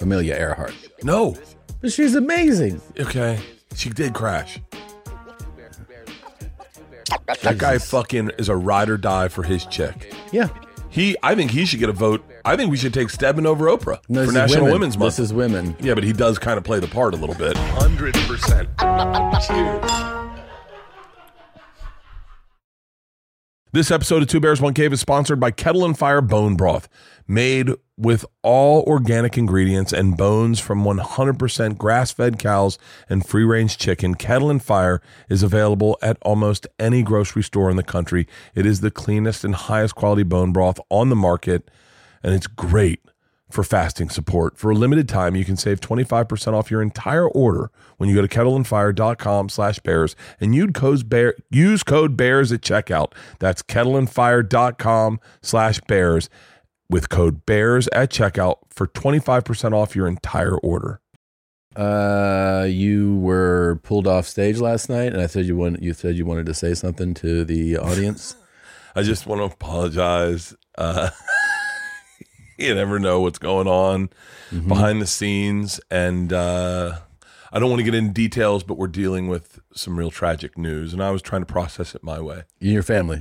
Amelia Earhart. No. But she's amazing. Okay. She did crash. That guy fucking is a ride or die for his chick. Yeah. I think he should get a vote. I think we should take Stedman over Oprah for National Women's Month. This is women. Yeah, but he does kind of play the part a little bit. 100%. Cheers. This episode of Two Bears, One Cave is sponsored by Kettle and Fire Bone Broth, made with all organic ingredients and bones from 100% grass-fed cows and free-range chicken. Kettle and Fire is available at almost any grocery store in the country. It is the cleanest and highest quality bone broth on the market, and it's great for fasting support. For a limited time, you can save 25% off your entire order when you go to kettleandfire.com/bears and use code BEARS at checkout. That's kettleandfire.com/bears with code BEARS at checkout for 25% off your entire order. You were pulled off stage last night, and I said you wanted to say something to the audience. I just want to apologize. You never know what's going on behind the scenes, and I don't want to get into details, but we're dealing with some real tragic news, and I was trying to process it my way. You and your family.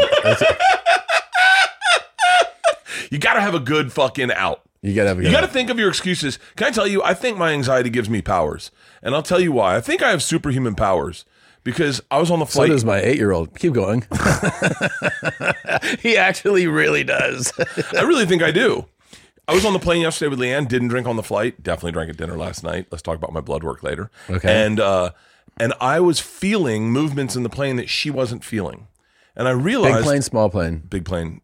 You got to have a good fucking out. You got to think of your excuses. Can I tell you, I think my anxiety gives me powers, and I'll tell you why. I think I have superhuman powers. Because I was on the flight. So does my 8-year-old. Keep going. He actually really does. I really think I do. I was on the plane yesterday with Leanne. Didn't drink on the flight. Definitely drank at dinner last night. Let's talk about my blood work later. Okay. And I was feeling movements in the plane that she wasn't feeling. And I realized. Big plane, small plane. Big plane.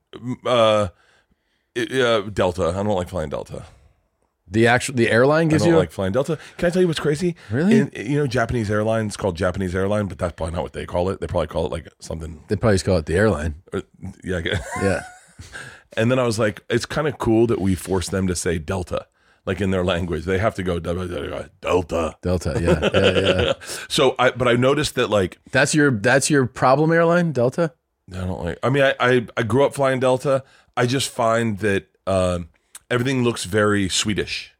Delta. I don't like flying Delta. The airline gives you. I don't like flying Delta. Can I tell you what's crazy? Really? Japanese airline. It's called Japanese airline, but that's probably not what they call it. They probably call it like something. They probably just call it the airline. Yeah. And then I was like, it's kind of cool that we force them to say Delta, like in their language. They have to go Delta. Delta. Yeah. So I noticed that like that's your problem airline, Delta. I don't like. I mean, I grew up flying Delta. I just find that. Everything looks very Swedish.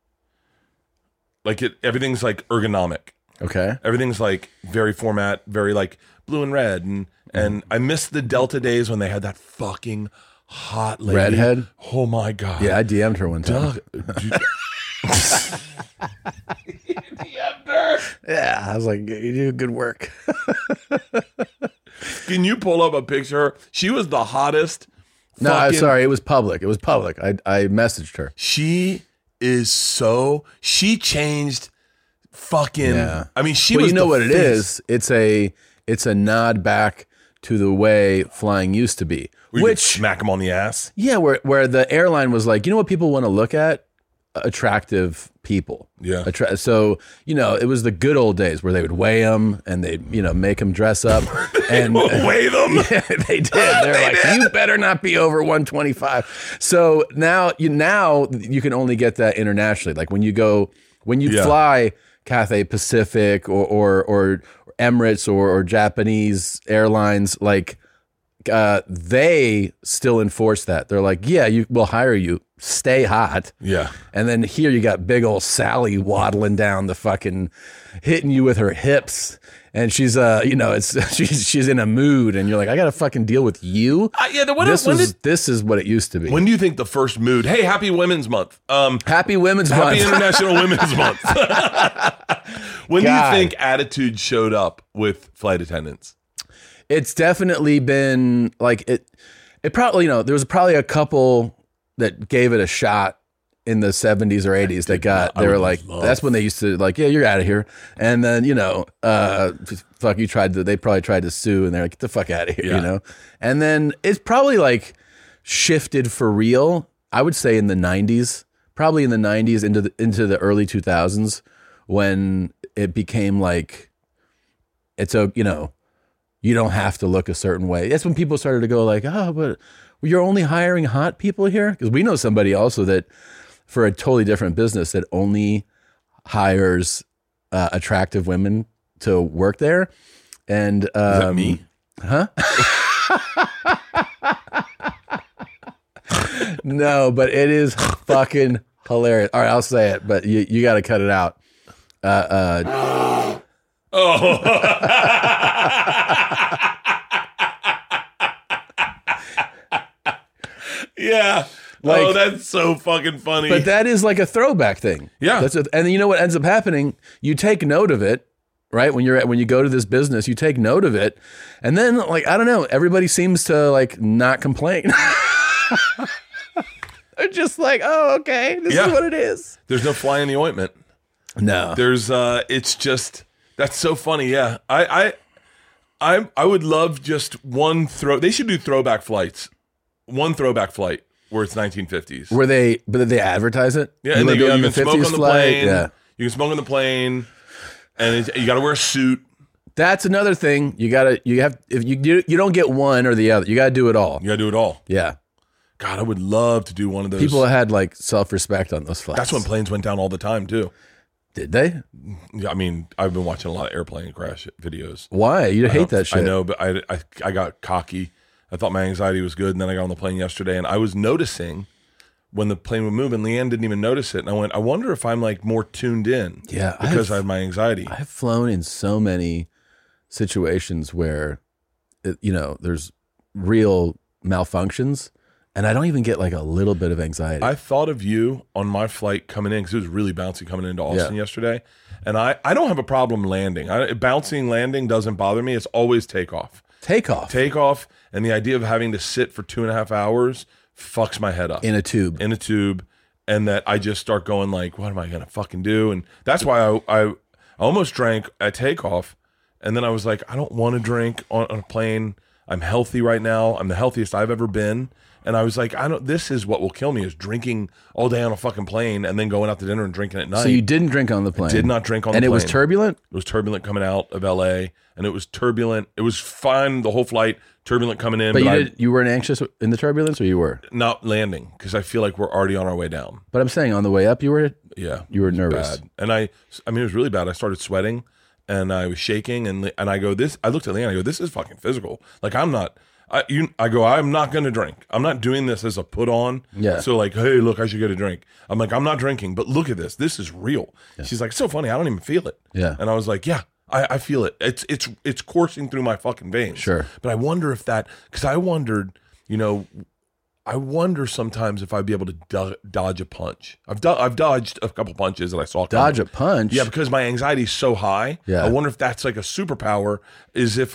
Like everything's like ergonomic. Okay. Everything's like very format, very like blue and red. And I miss the Delta days when they had that fucking hot lady. Redhead? Oh my God. Yeah, I DM'd her one time. Yeah, I was like, you do good work. Can you pull up a picture? She was the hottest. No, I'm sorry. It was public. I messaged her. She changed fucking. Yeah. I mean, she was. You know what it is? It's a nod back to the way flying used to be. Which smack them on the ass. Yeah, where the airline was like, you know what people want to look at? Attractive people. Yeah. So, it was the good old days where they would weigh them and they, make them dress up and weigh them. Yeah, they did. They're like, you better not be over 125. So now you can only get that internationally. Like when you fly Cathay Pacific or Emirates or Japanese airlines, like, they still enforce that. They're like, yeah, we'll hire you. Stay hot. Yeah. And then here you got big old Sally waddling down the fucking, hitting you with her hips. And she's, she's in a mood. And you're like, I got to fucking deal with you. This is what it used to be. When do you think the first mood? Hey, happy Women's Month. Happy Women's Month. Happy International Women's Month. When do you think attitude showed up with flight attendants? It's definitely been like it probably, there was probably a couple that gave it a shot in the 70s or 80s they were like, that's when they used to like, yeah, you're out of here. And then, they probably tried to sue and they're like, get the fuck out of here, And then it's probably like shifted for real. I would say in the 90s, probably in the 90s into the early 2000s when it became like, it's you don't have to look a certain way. That's when people started to go like, oh, but you're only hiring hot people here? Because we know somebody also that for a totally different business that only hires attractive women to work there. And is that me? Huh? No, but it is fucking Hilarious. All right, I'll say it, but you got to cut it out. Yeah. Like, that's so fucking funny. But that is like a throwback thing. Yeah. And you know what ends up happening? You take note of it, right? When you go to this business, you take note of it, and then like I don't know, everybody seems to like not complain. They're just like, oh, okay, this is what it is. There's no fly in the ointment. No. There's it's just that's so funny. Yeah. I would love just one they should do throwback flights. One throwback flight where it's 1950s. But did they advertise it? Yeah, and they go, you can smoke on the plane. Yeah. You can smoke on the plane, and you got to wear a suit. That's another thing. You don't get one or the other. You got to do it all. You got to do it all. Yeah. God, I would love to do one of those. People had like self-respect on those flights. That's when planes went down all the time too. Did they? Yeah, I mean, I've been watching a lot of airplane crash videos. Why? You hate that shit. I know, but I got cocky. I thought my anxiety was good, and then I got on the plane yesterday, and I was noticing when the plane would move, and Leanne didn't even notice it. And I went, I wonder if I'm like more tuned in. Yeah, because I have my anxiety. I've flown in so many situations where, there's real malfunctions, and I don't even get like a little bit of anxiety. I thought of you on my flight coming in because it was really bouncy coming into Austin yesterday, and I don't have a problem landing. Bouncing landing doesn't bother me. It's always takeoff. Takeoff, and the idea of having to sit for 2.5 hours fucks my head up. In a tube. And that I just start going like, what am I going to fucking do? And that's why I almost drank at takeoff, and then I was like, I don't want to drink on a plane. I'm healthy right now. I'm the healthiest I've ever been. And I was like, this is what will kill me is drinking all day on a fucking plane and then going out to dinner and drinking at night. So you didn't drink on the plane? I did not drink on the plane. And it was turbulent? It was turbulent coming out of LA, and it was turbulent. It was fine the whole flight, turbulent coming in. But you weren't anxious in the turbulence, or you were? Not landing, because I feel like we're already on our way down. But I'm saying on the way up you were? Yeah. You were nervous. Bad. And I mean, it was really bad. I started sweating, and I was shaking, and I go, I looked at Leanne, I go, this is fucking physical. Like, I'm not going to drink. I'm not doing this as a put on. Yeah. So like, hey, look, I should get a drink. I'm like, I'm not drinking, but look at this. This is real. Yeah. She's like, it's so funny. I don't even feel it. Yeah. And I was like, yeah, I feel it. It's coursing through my fucking veins. Sure. But I wonder if because I wondered, I wonder sometimes if I'd be able to dodge a punch. I've dodged a couple punches that I saw coming. Dodge a punch? Yeah, because my anxiety is so high. Yeah. I wonder if that's like a superpower. Is if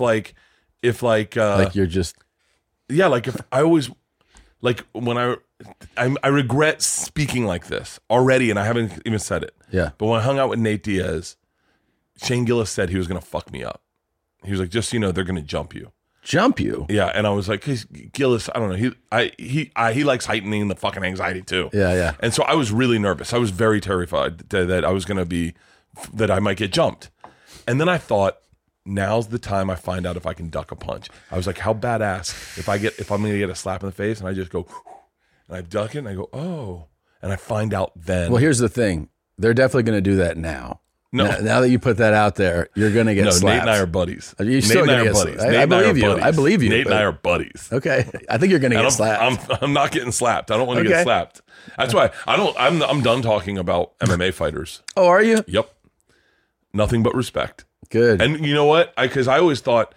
you're just. Yeah, like if I always, like when I regret speaking like this already, and I haven't even said it. Yeah. But when I hung out with Nate Diaz, Shane Gillis said he was going to fuck me up. He was like, just so you know, they're going to jump you. Jump you? Yeah, and I was like, hey, Gillis, I don't know. He likes heightening the fucking anxiety too. Yeah. And so I was really nervous. I was very terrified that I was going to that I might get jumped. And then I thought, now's the time I find out if I can duck a punch. I was like, how badass if I'm going to get a slap in the face and I just go, and I duck it and I go, oh, and I find out then. Well, here's the thing. They're definitely going to do that now. No. Now that you put that out there, you're going to get slapped. Nate and I are buddies. You're still going to get slapped. I believe you. I believe you. Nate and I are buddies. Okay. I think you're going to get slapped. I'm not getting slapped. I don't want to get slapped. That's why I'm done talking about MMA fighters. Oh, are you? Yep. Nothing but respect. Good. And you know what? Because I always thought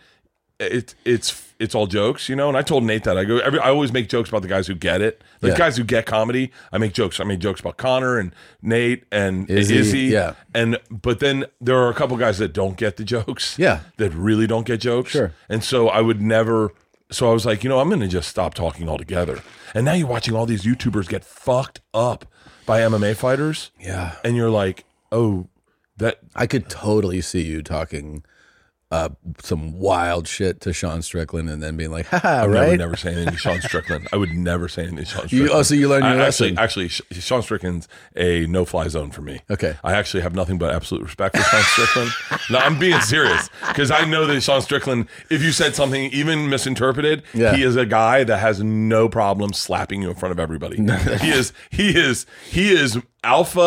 it's all jokes, and I told Nate that I always make jokes about the guys who get it, guys who get comedy. I make jokes. I made jokes about Connor and Nate and Izzy. Yeah. But then there are a couple guys that don't get the jokes. Yeah. That really don't get jokes. Sure. And so I would never. So I was like, I'm going to just stop talking altogether. And now you're watching all these YouTubers get fucked up by MMA fighters. Yeah. And you're like, oh. That I could totally see you talking some wild shit to Sean Strickland and then being like, haha, right? I would never say anything to Sean Strickland. I would never say anything to Sean Strickland. So you learned your lesson. Actually, Sean Strickland's a no-fly zone for me. Okay. I actually have nothing but absolute respect for Sean Strickland. No, I'm being serious because I know that Sean Strickland, if you said something even misinterpreted, he is a guy that has no problem slapping you in front of everybody. He is alpha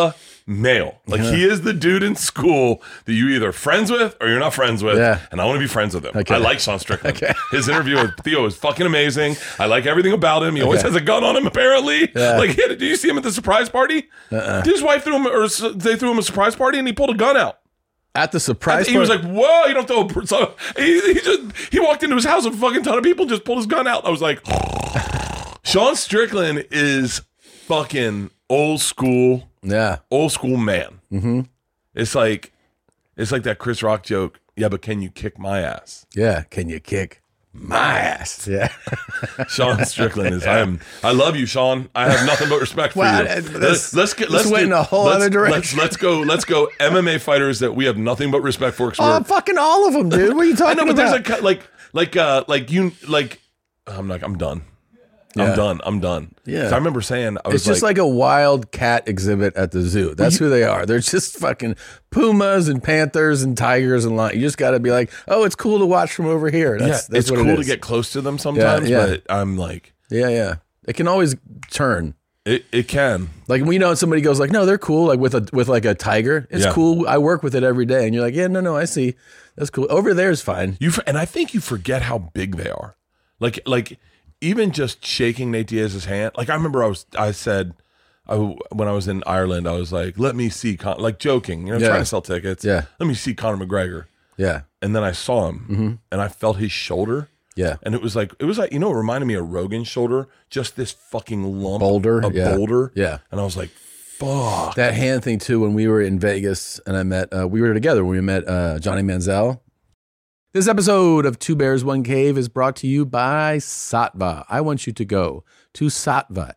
male. Like he is the dude in school that you either friends with or you're not friends with. Yeah. And I want to be friends with him. Okay. I like Sean Strickland. His interview with Theo is fucking amazing. I like everything about him. He always has a gun on him, apparently. Yeah. Like, did you see him at the surprise party? His wife threw him, or they threw him a surprise party, and he pulled a gun out. At the surprise He was like, whoa, you don't throw. So he walked into his house, a fucking ton of people just pulled his gun out. I was like, Sean Strickland is fucking old school man. Mm-hmm. It's like that Chris Rock joke. Yeah, but can you kick my ass? Yeah, can you kick my ass? Yeah. Sean Strickland is. I love you, Sean. I have nothing but respect for you. Let's went in a whole other direction. Let's go MMA fighters that we have nothing but respect for. Fucking all of them, dude. What are you talking about? I know, but there's I'm done. Yeah. I'm done. Yeah. So I remember saying, it's just like a wild cat exhibit at the zoo. That's who they are. They're just fucking pumas and panthers and tigers and lions. You just got to be like, oh, it's cool to watch from over here. That's it's what cool it to is. get close to them sometimes, but I'm like, yeah. It can always turn. It can. Like, somebody goes like, no, they're cool. Like with a tiger, it's cool. I work with it every day, and you're like, yeah, no, I see. That's cool. Over there is fine. And I think you forget how big they are. Like. Even just shaking Nate Diaz's hand, like I remember when I was in Ireland, I was like, let me see, joking, trying to sell tickets. Yeah. Let me see Conor McGregor. Yeah. And then I saw him and I felt his shoulder. Yeah. And it was like, it reminded me of Rogan's shoulder, just this fucking lump. Boulder. Boulder. Yeah. And I was like, fuck. That hand thing too, when we were in Vegas and I met, we were together when we met Johnny Manziel. This episode of Two Bears, One Cave is brought to you by Saatva. I want you to go to Saatva,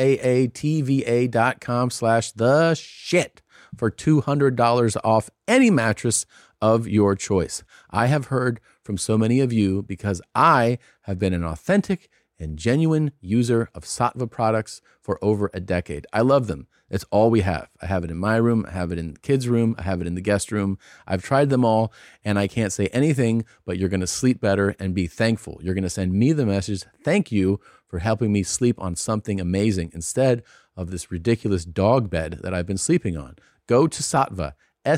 SAATVA.com/the-shit for $200 off any mattress of your choice. I have heard from so many of you because I have been an authentic and genuine user of Saatva products for over a decade. I love them. It's all we have. I have it in my room. I have it in the kids' room. I have it in the guest room. I've tried them all, and I can't say anything, but you're going to sleep better and be thankful. You're going to send me the message, thank you for helping me sleep on something amazing instead of this ridiculous dog bed that I've been sleeping on. Go to Saatva,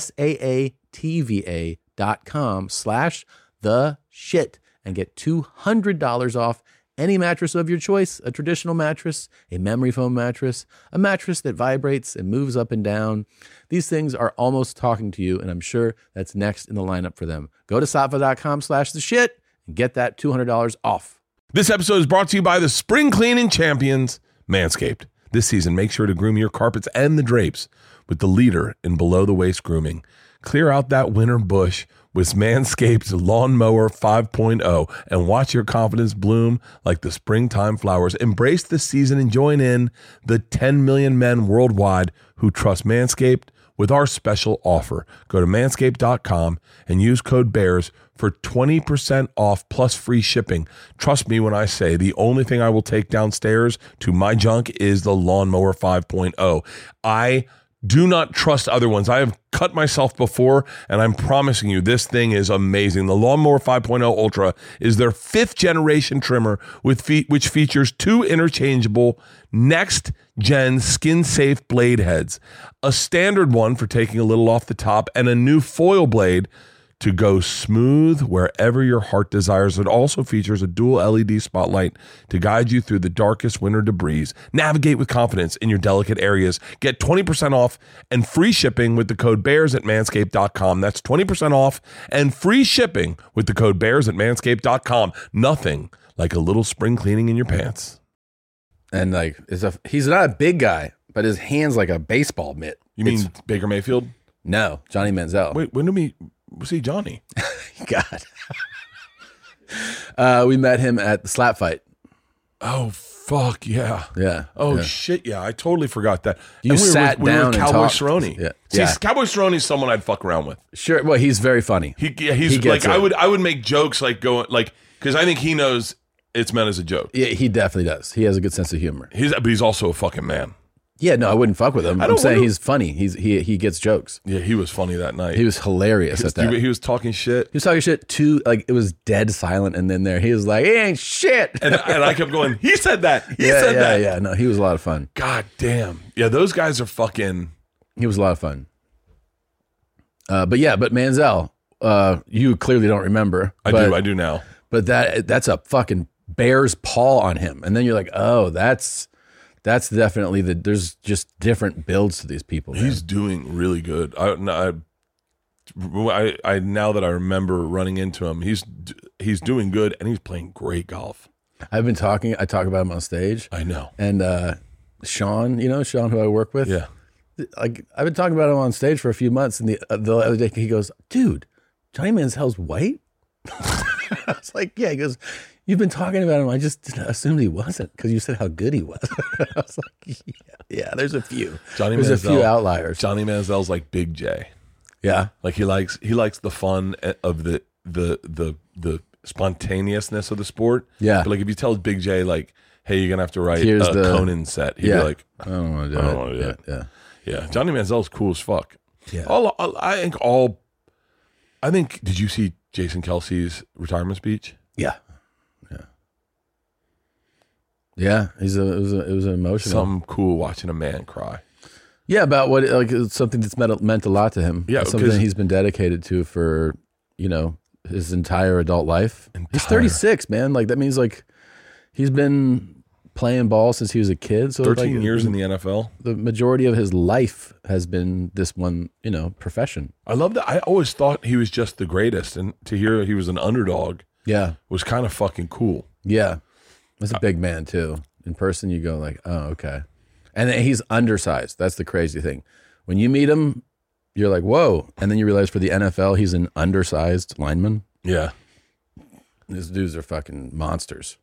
SAATVA.com/the-shit and get $200 off any mattress of your choice, a traditional mattress, a memory foam mattress, a mattress that vibrates and moves up and down. These things are almost talking to you, and I'm sure that's next in the lineup for them. Go to saatva.com/the-shit and get that $200 off. This episode is brought to you by the spring cleaning champions, Manscaped. This season, make sure to groom your carpets and the drapes with the leader in below-the-waist grooming. Clear out that winter bush with Manscaped's Lawnmower 5.0 and watch your confidence bloom like the springtime flowers. Embrace the season and join in the 10 million men worldwide who trust Manscaped with our special offer. Go to manscaped.com and use code BEARS for 20% off plus free shipping. Trust me when I say the only thing I will take downstairs to my junk is the Lawnmower 5.0. I do not trust other ones. I have cut myself before, and I'm promising you this thing is amazing. The Lawnmower 5.0 Ultra is their 5th generation trimmer which features 2 interchangeable next-gen skin-safe blade heads, a standard one for taking a little off the top, and a new foil blade to go smooth wherever your heart desires. It also features a dual LED spotlight to guide you through the darkest winter debris. Navigate with confidence in your delicate areas. Get 20% off and free shipping with the code BEARS at manscaped.com. That's 20% off and free shipping with the code BEARS at manscaped.com. Nothing like a little spring cleaning in your pants. And he's not a big guy, but his hand's like a baseball mitt. You mean Baker Mayfield? No, Johnny Manziel. Wait, when did we see Johnny? God. We met him at the slap fight. Oh, fuck, yeah. Yeah. Oh, shit, yeah. I totally forgot that. You sat down and Cowboy talked. Cerrone. Yeah. See, Yeah. Cowboy Cerrone is someone I'd fuck around with. Sure. Well, he's very funny. He's He like, gets it. I would make jokes because I think he knows it's meant as a joke. Yeah, he definitely does. He has a good sense of humor. But he's also a fucking man. Yeah, no, I wouldn't fuck with him. I'm saying he's funny. He gets jokes. Yeah, he was funny that night. He was hilarious at that. He was talking shit. He was talking shit too, it was dead silent, and then he was like, "He ain't shit." And I kept going, he said that. He said that. Yeah, no, he was a lot of fun. God damn. Yeah, those guys are fucking, He was a lot of fun. But Manziel, you clearly don't remember. I do now. But that's a fucking bear's paw on him. And then you're like, oh, that's definitely there's just different builds to these people. Man. He's doing really good. I now that I remember running into him, he's doing good and he's playing great golf. I talk about him on stage. I know. And Sean, Sean, who I work with. Yeah. Like I've been talking about him on stage for a few months, and the other day he goes, "Dude, Johnny Manziel's white." I was like, "Yeah." He goes, "You've been talking about him. I just assumed he wasn't because you said how good he was." I was like, "Yeah, there's a few. There's a few outliers." Johnny Manziel's like Big J. Yeah, like he likes the fun of the spontaneousness of the sport. Yeah, but like if you tell Big J like, "Hey, you're gonna have to write a Conan set," he'd be like, "I don't want to do it." Yeah. Yeah, Johnny Manziel's cool as fuck. Yeah, I think. Did you see Jason Kelsey's retirement speech? Yeah. It was an emotional. Something cool watching a man cry. Yeah, about what something that's meant a lot to him. Yeah, something he's been dedicated to for his entire adult life. He's 36, man. Like that means like he's been playing ball since he was a kid. So 13 years in the NFL. The majority of his life has been this one, profession. I love that. I always thought he was just the greatest, and to hear he was an underdog, was kind of fucking cool. Yeah, he's a big man too. In person, you go like, oh, okay. And then he's undersized. That's the crazy thing. When you meet him, you're like, whoa. And then you realize for the NFL, he's an undersized lineman. Yeah, these dudes are fucking monsters.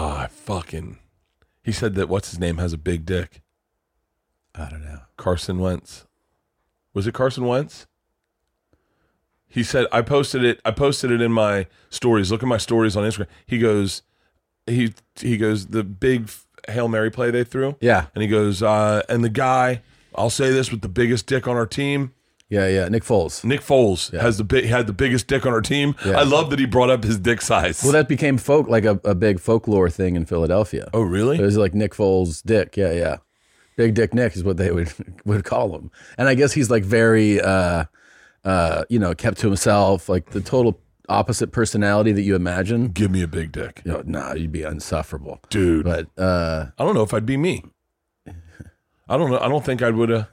He said that what's his name has a big dick. I don't know. Carson Wentz. Was it Carson Wentz? He said I posted it in my stories. Look at my stories on Instagram. He goes the big Hail Mary play they threw. Yeah. And he goes and the guy, I'll say this, with the biggest dick on our team. Yeah, Nick Foles. Had the biggest dick on our team. Yeah. I love that he brought up his dick size. Well, that became a big folklore thing in Philadelphia. Oh, really? It was like Nick Foles' dick. Yeah. Big Dick Nick is what they would call him. And I guess he's like very, kept to himself, like the total opposite personality that you imagine. Give me a big dick. You'd be insufferable. Dude. But I don't know if I'd be me. I don't know. I don't think I would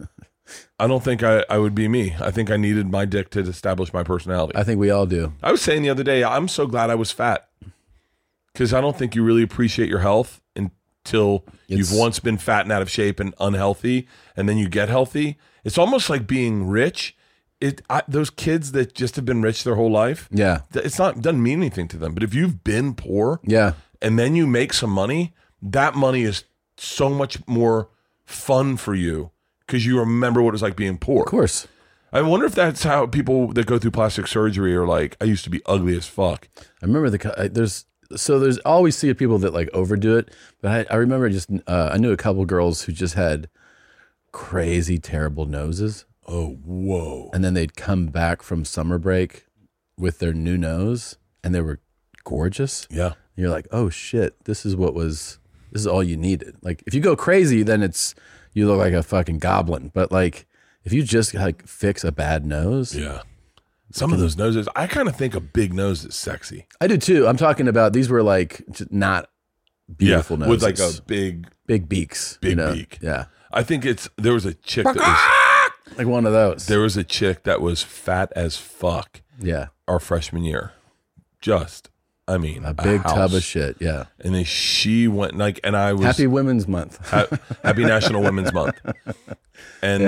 be me. I think I needed my dick to establish my personality. I think we all do. I was saying the other day, I'm so glad I was fat because I don't think you really appreciate your health until you've once been fat and out of shape and unhealthy, and then you get healthy. It's almost like being rich. Those kids that just have been rich their whole life, doesn't mean anything to them. But if you've been poor, and then you make some money, that money is so much more fun for you. Because you remember what it's like being poor. Of course. I wonder if that's how people that go through plastic surgery are like, I used to be ugly as fuck. I remember there's always see people that like overdo it. But I remember I knew a couple girls who just had crazy, terrible noses. Oh, whoa. And then they'd come back from summer break with their new nose and they were gorgeous. Yeah. And you're like, oh shit, this is all you needed. Like if you go crazy, then you look like a fucking goblin. But like, if you just like fix a bad nose. Yeah. Some of those noses, I kind of think a big nose is sexy. I do too. I'm talking about, these were like not beautiful noses. With like a big beaks. Big beak. Yeah. I think there was a chick that was. Like one of those. There was a chick that was fat as fuck. Yeah. Our freshman year. A big tub of shit, yeah. And then she went and I was Happy Women's Month, Happy National Women's Month, and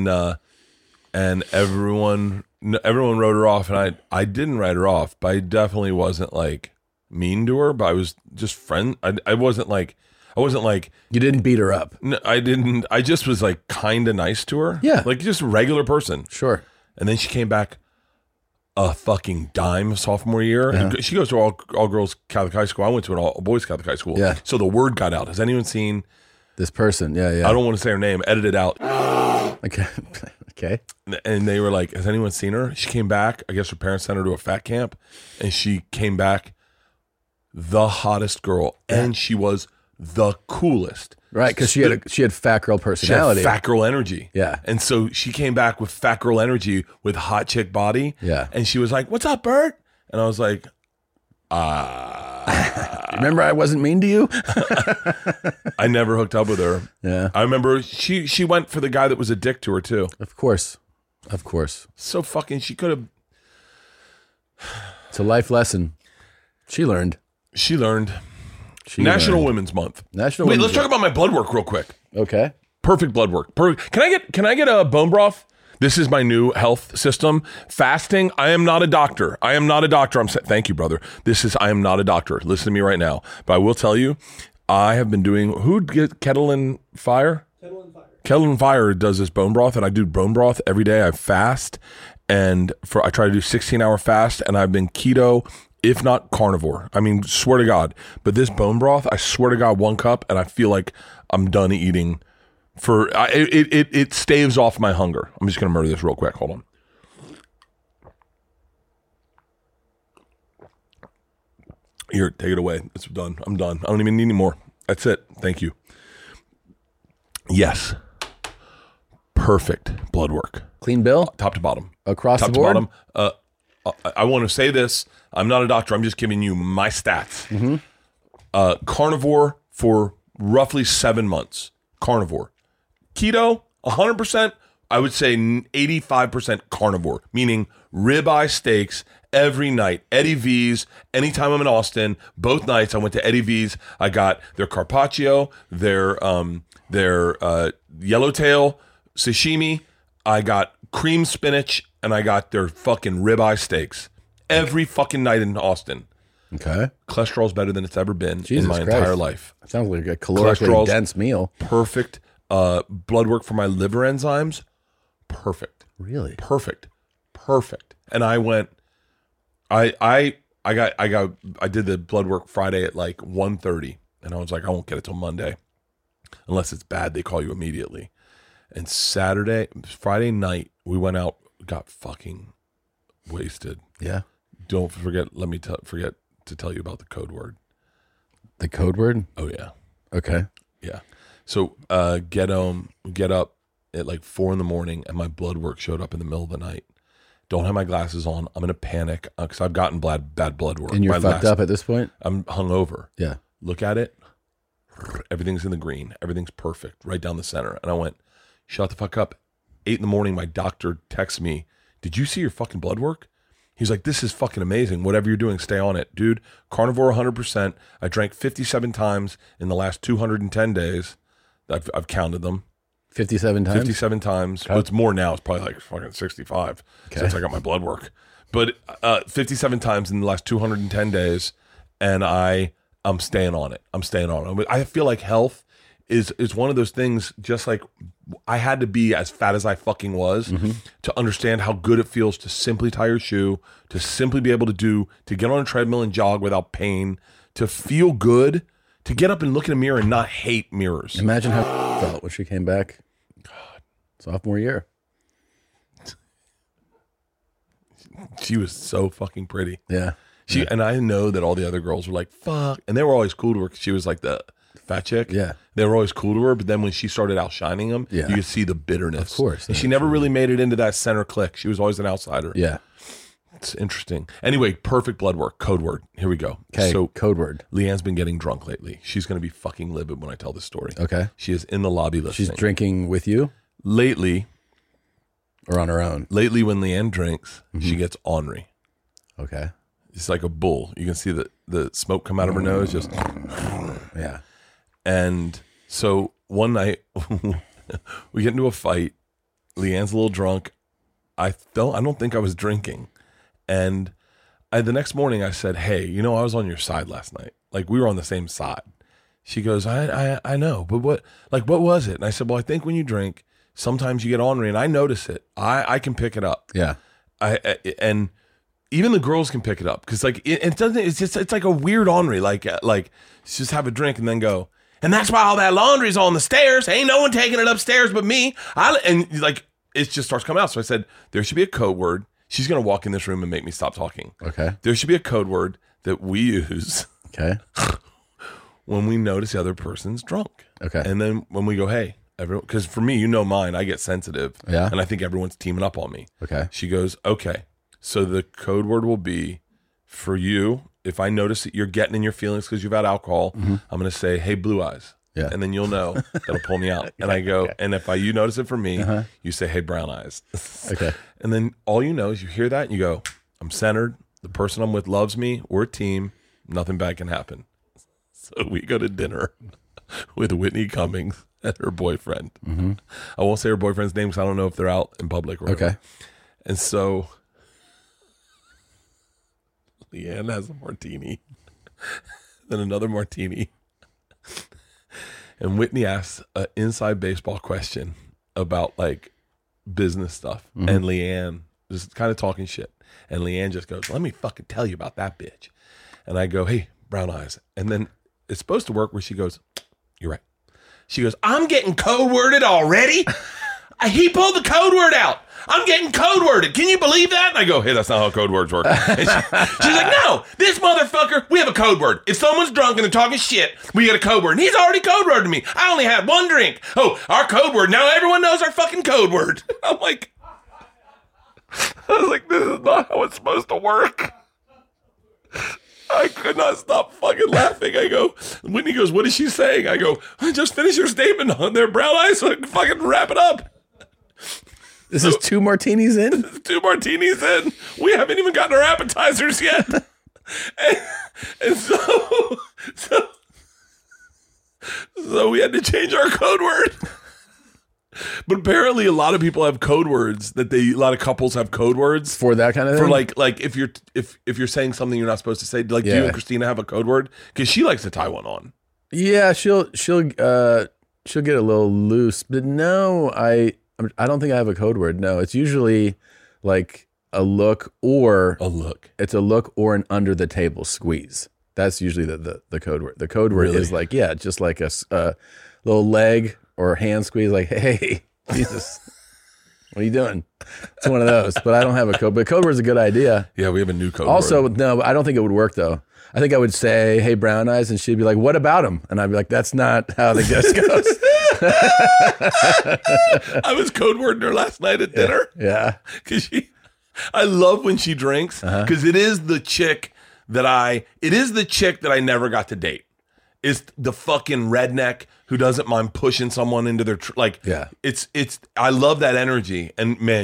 everyone wrote her off, and I didn't write her off, but I definitely wasn't like mean to her, but I was just friend. I wasn't like you didn't beat her up. No, I didn't. I just was like kind of nice to her, like just a regular person, sure. And then she came back a fucking dime sophomore year. Uh-huh. And she goes to all girls Catholic high school. I went to an all boys Catholic high school. Yeah. So the word got out. Has anyone seen this person? Yeah. I don't want to say her name. Edit it out. Okay. And they were like, has anyone seen her? She came back. I guess her parents sent her to a fat camp, and she came back the hottest girl, and she was the coolest. Right, because she had fat girl She had personality. fat girl energy. Yeah. And so she came back with fat girl energy with hot chick body. Yeah. And she was like, "What's up, Bert?" And I was like, Remember, I wasn't mean to you. I never hooked up with her. Yeah. I remember she went for the guy that was a dick to her too. Of course. So fucking, she could have. It's a life lesson. She learned. National Women's Month. National. Wait, Women's let's talk about my blood work real quick. Okay. Perfect blood work. Can I get a bone broth? This is my new health system. Fasting. I am not a doctor. Thank you, brother. I am not a doctor. Listen to me right now. But I will tell you, I have been doing, who'd get Kettle and Fire? Kettle and Fire does this bone broth, and I do bone broth every day. I fast, and I try to do 16-hour fast, and I've been keto, if not carnivore. I mean, swear to God. But this bone broth, I swear to God, 1 cup, and I feel like I'm done eating. It staves off my hunger. I'm just gonna murder this real quick. Hold on. Here, take it away. It's done. I'm done. I don't even need any more. That's it. Thank you. Yes. Perfect blood work. Clean bill Top to bottom. across Top the board. to bottom. I want to say this. I'm not a doctor. I'm just giving you my stats. Mm-hmm. Carnivore for roughly 7 months. Carnivore. Keto, 100%. I would say 85% carnivore, meaning ribeye steaks every night. Eddie V's, anytime I'm in Austin, both nights I went to Eddie V's. I got their carpaccio, their yellowtail sashimi. I got cream spinach, and I got their fucking ribeye steaks every fucking night in Austin. Okay. Cholesterol's better than it's ever been Jesus in my Christ. entire life. Sounds like a calorically dense meal. Perfect. Blood work for my liver enzymes. Perfect. Really? Perfect. And I went. I did the blood work Friday at like 1:30, and I was like, I won't get it till Monday, unless it's bad. They call you immediately. And Friday night, we went out, got fucking wasted. Yeah. Don't forget. Let me forget to tell you about the code word. The code word? Oh yeah. Okay. Yeah. So get up at like 4 a.m, and my blood work showed up in the middle of the night. Don't have my glasses on. I'm in a panic because I've gotten bad blood work. And you're fucked up at this point? I'm hungover. Yeah. Look at it. Everything's in the green. Everything's perfect right down the center. And I went, shut the fuck up. 8 a.m, my doctor texts me, did you see your fucking blood work? He's like, this is fucking amazing. Whatever you're doing, stay on it. Dude, carnivore 100%. I drank 57 times in the last 210 days. I've counted them. 57 times? 57 times. Okay. Well, it's more now. It's probably like fucking 65 since I got my blood work. But 57 times in the last 210 days, and I'm staying on it. I feel like health is one of those things, just like I had to be as fat as I fucking was to understand how good it feels to simply tie your shoe, to simply be able to get on a treadmill and jog without pain, to feel good, to get up and look in a mirror and not hate mirrors. Imagine how felt when she came back. God. Sophomore year. She was so fucking pretty. Yeah. And I know that all the other girls were like, fuck. And they were always cool to her because she was like the fat chick. Yeah. They were always cool to her. But then when she started outshining them, you could see the bitterness. Of course. And she never really made it into that center clique. She was always an outsider. Yeah. It's interesting. Anyway, perfect blood work. Code word. Here we go. Okay. So code word. Leanne's been getting drunk lately. She's going to be fucking livid when I tell this story. Okay. She is in the lobby listening. She's drinking with you? Lately. Or on her own? Lately, when Leanne drinks, she gets ornery. Okay. It's like a bull. You can see the smoke come out of her nose. Just yeah. And so one night we get into a fight. Leanne's a little drunk. I don't think I was drinking. And the next morning I said, hey, I was on your side last night. Like we were on the same side. She goes, I know, but what was it? And I said, well, I think when you drink, sometimes you get ornery, and I notice it. I can pick it up. Yeah. And even the girls can pick it up because like it doesn't. It's like a weird ornery. Like just have a drink and then go. And that's why all that laundry's on the stairs. Ain't no one taking it upstairs but me. And like it just starts coming out. So I said there should be a code word. She's gonna walk in this room and make me stop talking. Okay. There should be a code word that we use. Okay. when we notice the other person's drunk. Okay. And then when we go, hey, everyone, because for me, mine, I get sensitive. Yeah. And I think everyone's teaming up on me. Okay. She goes, okay, so the code word will be for you. If I notice that you're getting in your feelings because you've had alcohol, I'm going to say, hey, blue eyes. Yeah. And then you'll know that'll pull me out. And I go, and if you notice it for me, you say, hey, brown eyes. Okay. And then all you know is you hear that and you go, I'm centered. The person I'm with loves me. We're a team. Nothing bad can happen. So we go to dinner with Whitney Cummings and her boyfriend. I won't say her boyfriend's name because I don't know if they're out in public. Or Okay. And so Leanne has a martini, then another martini. And Whitney asks an inside baseball question about like business stuff. And Leanne just kind of talking shit. And Leanne just goes, let me fucking tell you about that bitch. And I go, hey, brown eyes. And then it's supposed to work where she goes, you're right. She goes, I'm getting code worded already. He pulled the code word out. I'm getting code worded. Can you believe that? And I go, hey, that's not how code words work. And she's like, no, this motherfucker, we have a code word. If someone's drunk and they're talking shit, we get a code word. And he's already code worded me. I only had one drink. Oh, our code word. Now everyone knows our fucking code word. I'm like, I was like, this is not how it's supposed to work. I could not stop fucking laughing. I go, Whitney goes, what is she saying? I go, just finish your statement on their brown eyes so I can fucking wrap it up. This is 2 martinis in? 2 martinis in. We haven't even gotten our appetizers yet. and so we had to change our code word. But apparently a lot of people have code words a lot of couples have code words For that kind of thing? for like if you're saying something you're not supposed to say. Like, do you and Christina have a code word? Because she likes to tie one on. Yeah, she'll get a little loose. But no, I don't think I have a code word. No, it's usually like a look or It's a look or an under the table squeeze. That's usually the code word. The code word is like, yeah, just like a little leg or hand squeeze, like, hey, Jesus, what are you doing? It's one of those. But I don't have a code. But code word's a good idea. Yeah, we have a new code also, word. no, I don't think it would work though. I think I would say, hey, brown eyes, and she'd be like, what about him? And I'd be like, that's not how the guest goes. I was code wording her last night at dinner. Yeah. Because I love when she drinks because it is the chick that I never got to date. It's the fucking redneck who doesn't mind pushing someone into their I love that energy. And man,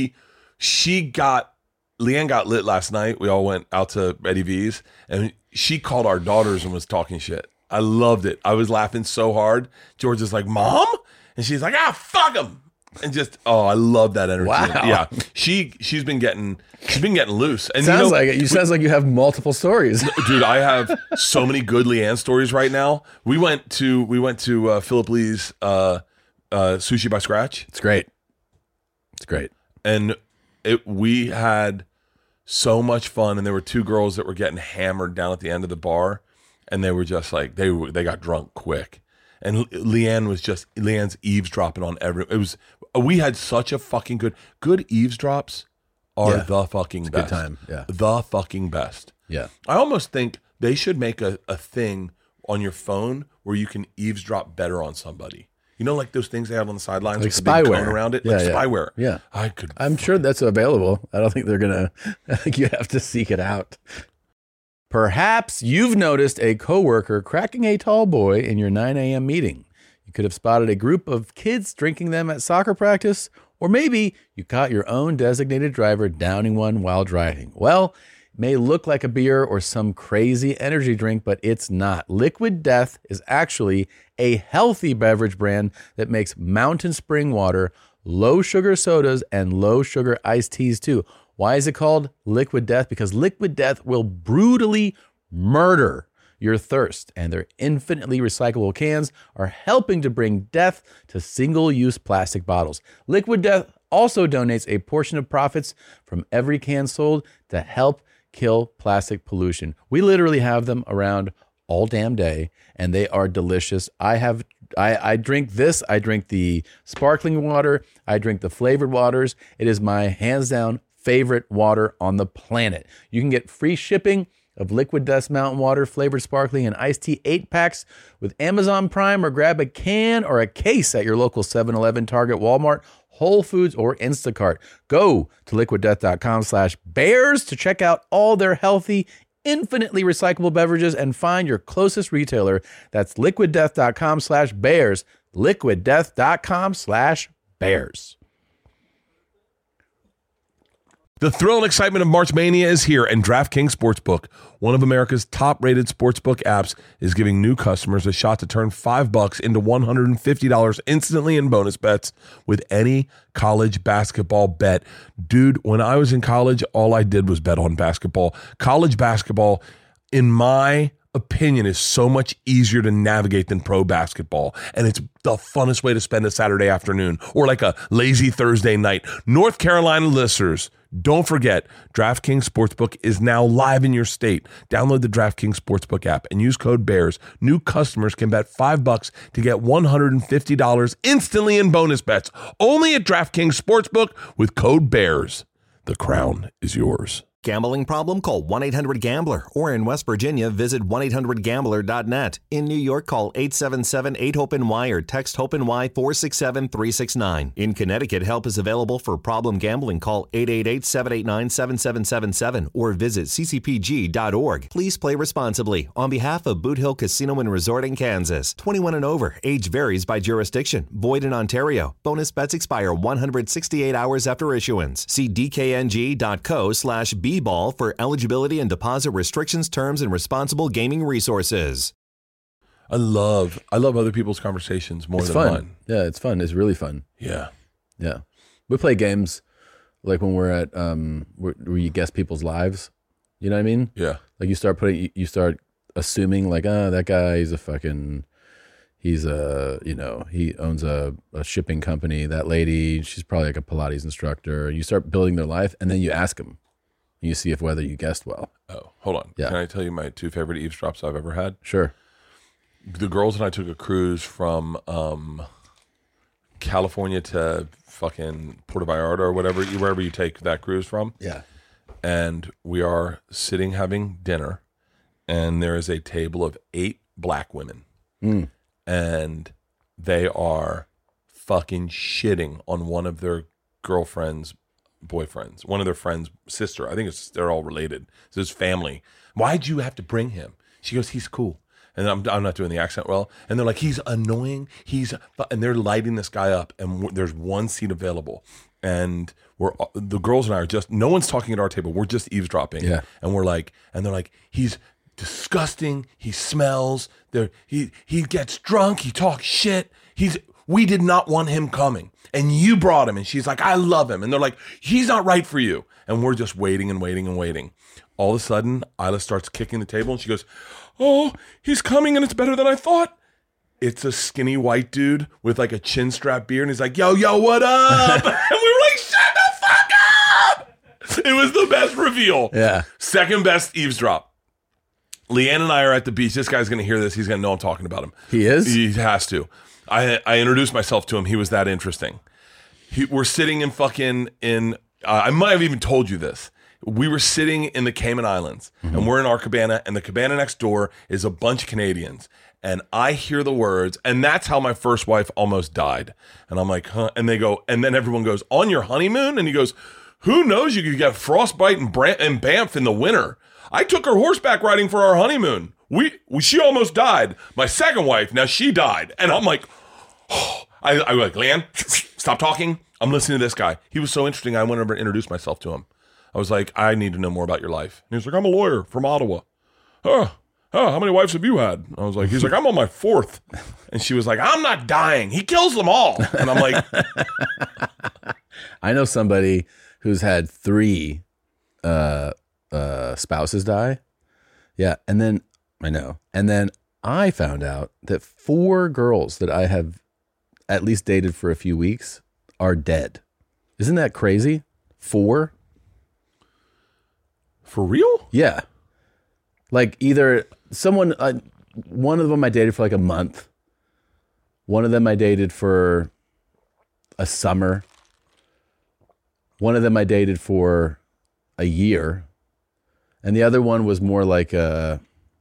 Leanne got lit last night. We all went out to Eddie V's and she called our daughters and was talking shit. I loved it. I was laughing so hard. George is like, Mom? And she's like, fuck him. And just, I love that energy. Wow. Yeah. She's been getting loose. And sounds like you have multiple stories. Dude, I have so many good Leanne stories right now. We went to Philip Lee's Sushi by Scratch. It's great. And we had so much fun, and there were 2 girls that were getting hammered down at the end of the bar, and they were just like they got drunk quick. And Leanne's eavesdropping on we had such a fucking good eavesdrops are the fucking best. Good time. Yeah. The fucking best. Yeah. I almost think they should make a thing on your phone where you can eavesdrop better on somebody. You know, like those things they have on the sidelines Like with the big cone spyware around it? Yeah, Like yeah. spyware. Yeah. I'm sure that's available. I don't think they're going to, I think you have to seek it out. Perhaps you've noticed a coworker cracking a tall boy in your 9 a.m. meeting. You could have spotted a group of kids drinking them at soccer practice, or maybe you caught your own designated driver downing one while driving. Well, it may look like a beer or some crazy energy drink, but it's not. Liquid Death is actually a healthy beverage brand that makes mountain spring water, low sugar sodas, and low sugar iced teas too. Why is it called Liquid Death? Because Liquid Death will brutally murder your thirst, and their infinitely recyclable cans are helping to bring death to single-use plastic bottles. Liquid Death also donates a portion of profits from every can sold to help kill plastic pollution. We literally have them around all damn day, and they are delicious. I drink this. I drink the sparkling water. I drink the flavored waters. It is my hands down favorite water on the planet. You can get free shipping of Liquid Death's Mountain Water, flavored sparkling, and iced tea 8-packs with Amazon Prime, or grab a can or a case at your local 7-Eleven, Target, Walmart, Whole Foods, or Instacart. Go to liquiddeath.com/bears to check out all their healthy, infinitely recyclable beverages and find your closest retailer. That's liquiddeath.com/bears. liquiddeath.com/bears. The thrill and excitement of March Mania is here, and DraftKings Sportsbook, one of America's top-rated sportsbook apps, is giving new customers a shot to turn $5 into $150 instantly in bonus bets with any college basketball bet. Dude, when I was in college, all I did was bet on basketball. College basketball, in my opinion, is so much easier to navigate than pro basketball, and it's the funnest way to spend a Saturday afternoon or like a lazy Thursday night. North Carolina listeners, don't forget, DraftKings Sportsbook is now live in your state. Download the DraftKings Sportsbook app and use code BEARS. New customers can bet $5 to get $150 instantly in bonus bets. Only at DraftKings Sportsbook with code BEARS. The crown is yours. Gambling problem? Call 1-800-GAMBLER. Or in West Virginia, visit 1-800-GAMBLER.net. In New York, call 877-8-HOPE-NY or text HOPE-NY 467-369. In Connecticut, help is available for problem gambling. Call 888-789-7777 or visit ccpg.org. Please play responsibly. On behalf of Boot Hill Casino and Resort in Kansas. 21 and over. Age varies by jurisdiction. Void in Ontario. Bonus bets expire 168 hours after issuance. See dkng.co/B ball for eligibility and deposit restrictions, terms, and responsible gaming resources. I love other people's conversations more than fun. mine. Yeah, it's fun. It's really fun. Yeah. Yeah. We play games like when we're at where you guess people's lives. You know what I mean? Yeah. Like you start assuming like, that guy, he owns a shipping company. That lady, she's probably like a Pilates instructor. And you start building their life, and then you ask them. You see whether you guessed well. Oh, hold on. Yeah. Can I tell you my two favorite eavesdrops I've ever had? Sure. The girls and I took a cruise from California to fucking Puerto Vallarta or wherever you take that cruise from. Yeah. And we are sitting having dinner, and there is a table of 8 black women. And they are fucking shitting on one of their girlfriends' boyfriends, one of their friends' sister. I think they're all related. It's his family. Why'd you have to bring him? She goes, he's cool. And I'm not doing the accent well. And they're like, he's annoying. And they're lighting this guy up, and there's one seat available. And the girls and I are no one's talking at our table. We're just eavesdropping. Yeah. And they're like, he's disgusting. He smells. He gets drunk. He talks shit. We did not want him coming, and you brought him. And she's like, I love him. And they're like, he's not right for you. And we're just waiting and waiting and waiting. All of a sudden, Isla starts kicking the table, and she goes, oh, he's coming, and it's better than I thought. It's a skinny white dude with like a chin strap beard, and he's like, yo, what up? And we were like, shut the fuck up. It was the best reveal. Yeah. Second best eavesdrop. Leanne and I are at the beach. This guy's going to hear this. He's going to know I'm talking about him. He is? He has to. I introduced myself to him. He was that interesting. We're sitting I might have even told you this. We were sitting in the Cayman Islands, and we're in our cabana, and the cabana next door is a bunch of Canadians. And I hear the words, and that's how my first wife almost died. And I'm like, huh? And they go, and then everyone goes, on your honeymoon? And he goes, who knows? You could get frostbite in Banff in the winter. I took her horseback riding for our honeymoon. She almost died. My second wife, now she died. And I'm like, oh. I was like, Leanne, stop talking. I'm listening to this guy. He was so interesting. I went over and introduced myself to him. I was like, I need to know more about your life. And he was like, I'm a lawyer from Ottawa. Oh, how many wives have you had? I was like, he's like, I'm on my 4th. And she was like, I'm not dying. He kills them all. And I'm like, I know somebody who's had 3 spouses die. Yeah. And then I found out that 4 girls that I have at least dated for a few weeks are dead. Isn't that crazy? 4? for real? Yeah. Like either someone, one of them I dated for like a month. One of them I dated for a summer. One of them I dated for a year. and the other one was more like a,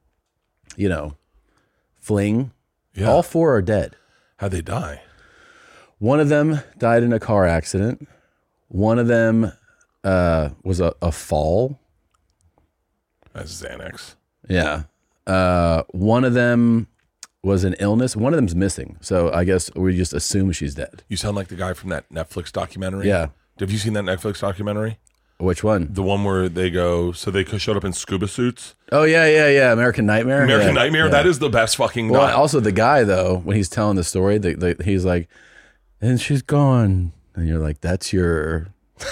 fling. Yeah. All 4 are dead. How'd they die? One of them died in a car accident. One of them was a fall. That's Xanax. Yeah. One of them was an illness. One of them's missing. So I guess we just assume she's dead. You sound like the guy from that Netflix documentary. Yeah. Have you seen that Netflix documentary? Which one? The one where they showed up in scuba suits. Oh, yeah. American Nightmare. American Nightmare. Yeah. That is the best fucking Well, guy. also the guy, though, when he's telling the story, he's like, and she's gone. And you're like, that's your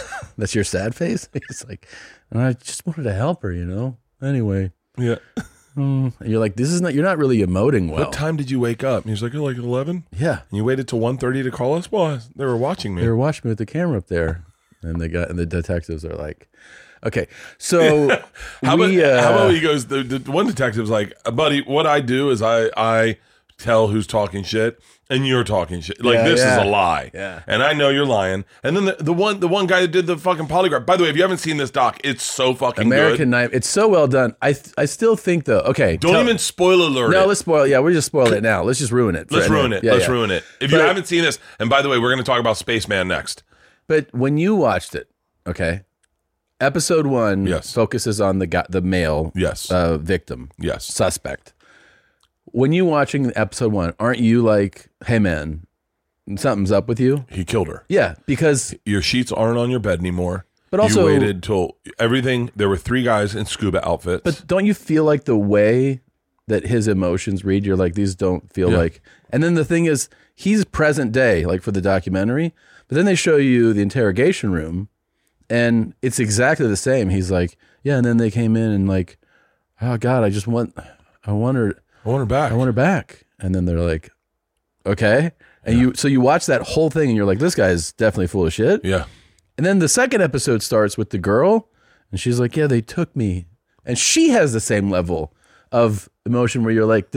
sad face? He's like, I just wanted to help her, Anyway. Yeah. And you're like, you're not really emoting well. What time did you wake up? And he's like, like 11? Yeah. And you waited till 1:30 to call us? Well, they were watching me. They were watching me with the camera up there. And the detectives are like, okay, so how about he goes, the one detective's like, buddy, what I do is I tell who's talking shit and you're talking shit. Like, this is a lie. Yeah. And I know you're lying. And then the one guy that did the fucking polygraph, by the way, if you haven't seen this doc, it's so fucking American good. Knife. It's so well done. I still think, though, okay. Don't even spoil alert No, it. let's spoil it. Yeah, we're just spoiling it now. Let's just ruin it. Let's ruin it. Yeah, Let's yeah. ruin it. If you haven't seen this, and by the way, we're going to talk about Spaceman next. But when you watched it, okay, episode 1 Yes. focuses on the male Yes. victim, Yes. suspect. When you watching episode 1, aren't you like, hey man, something's up with you? He killed her. Yeah, because Your sheets aren't on your bed anymore. But also- you waited till everything. There were 3 guys in scuba outfits. but don't you feel like the way that his emotions read, you're like, these don't feel like. And then the thing is, he's present day, like for the documentary. But then they show you the interrogation room, and it's exactly the same. He's like, yeah, and then they came in and like, oh God, I want her back. I want her back. And then they're like, okay. And you watch that whole thing and you're like, this guy's definitely full of shit. Yeah. And then the second episode starts with the girl, and she's like, yeah, they took me. And she has the same level of emotion where you're like,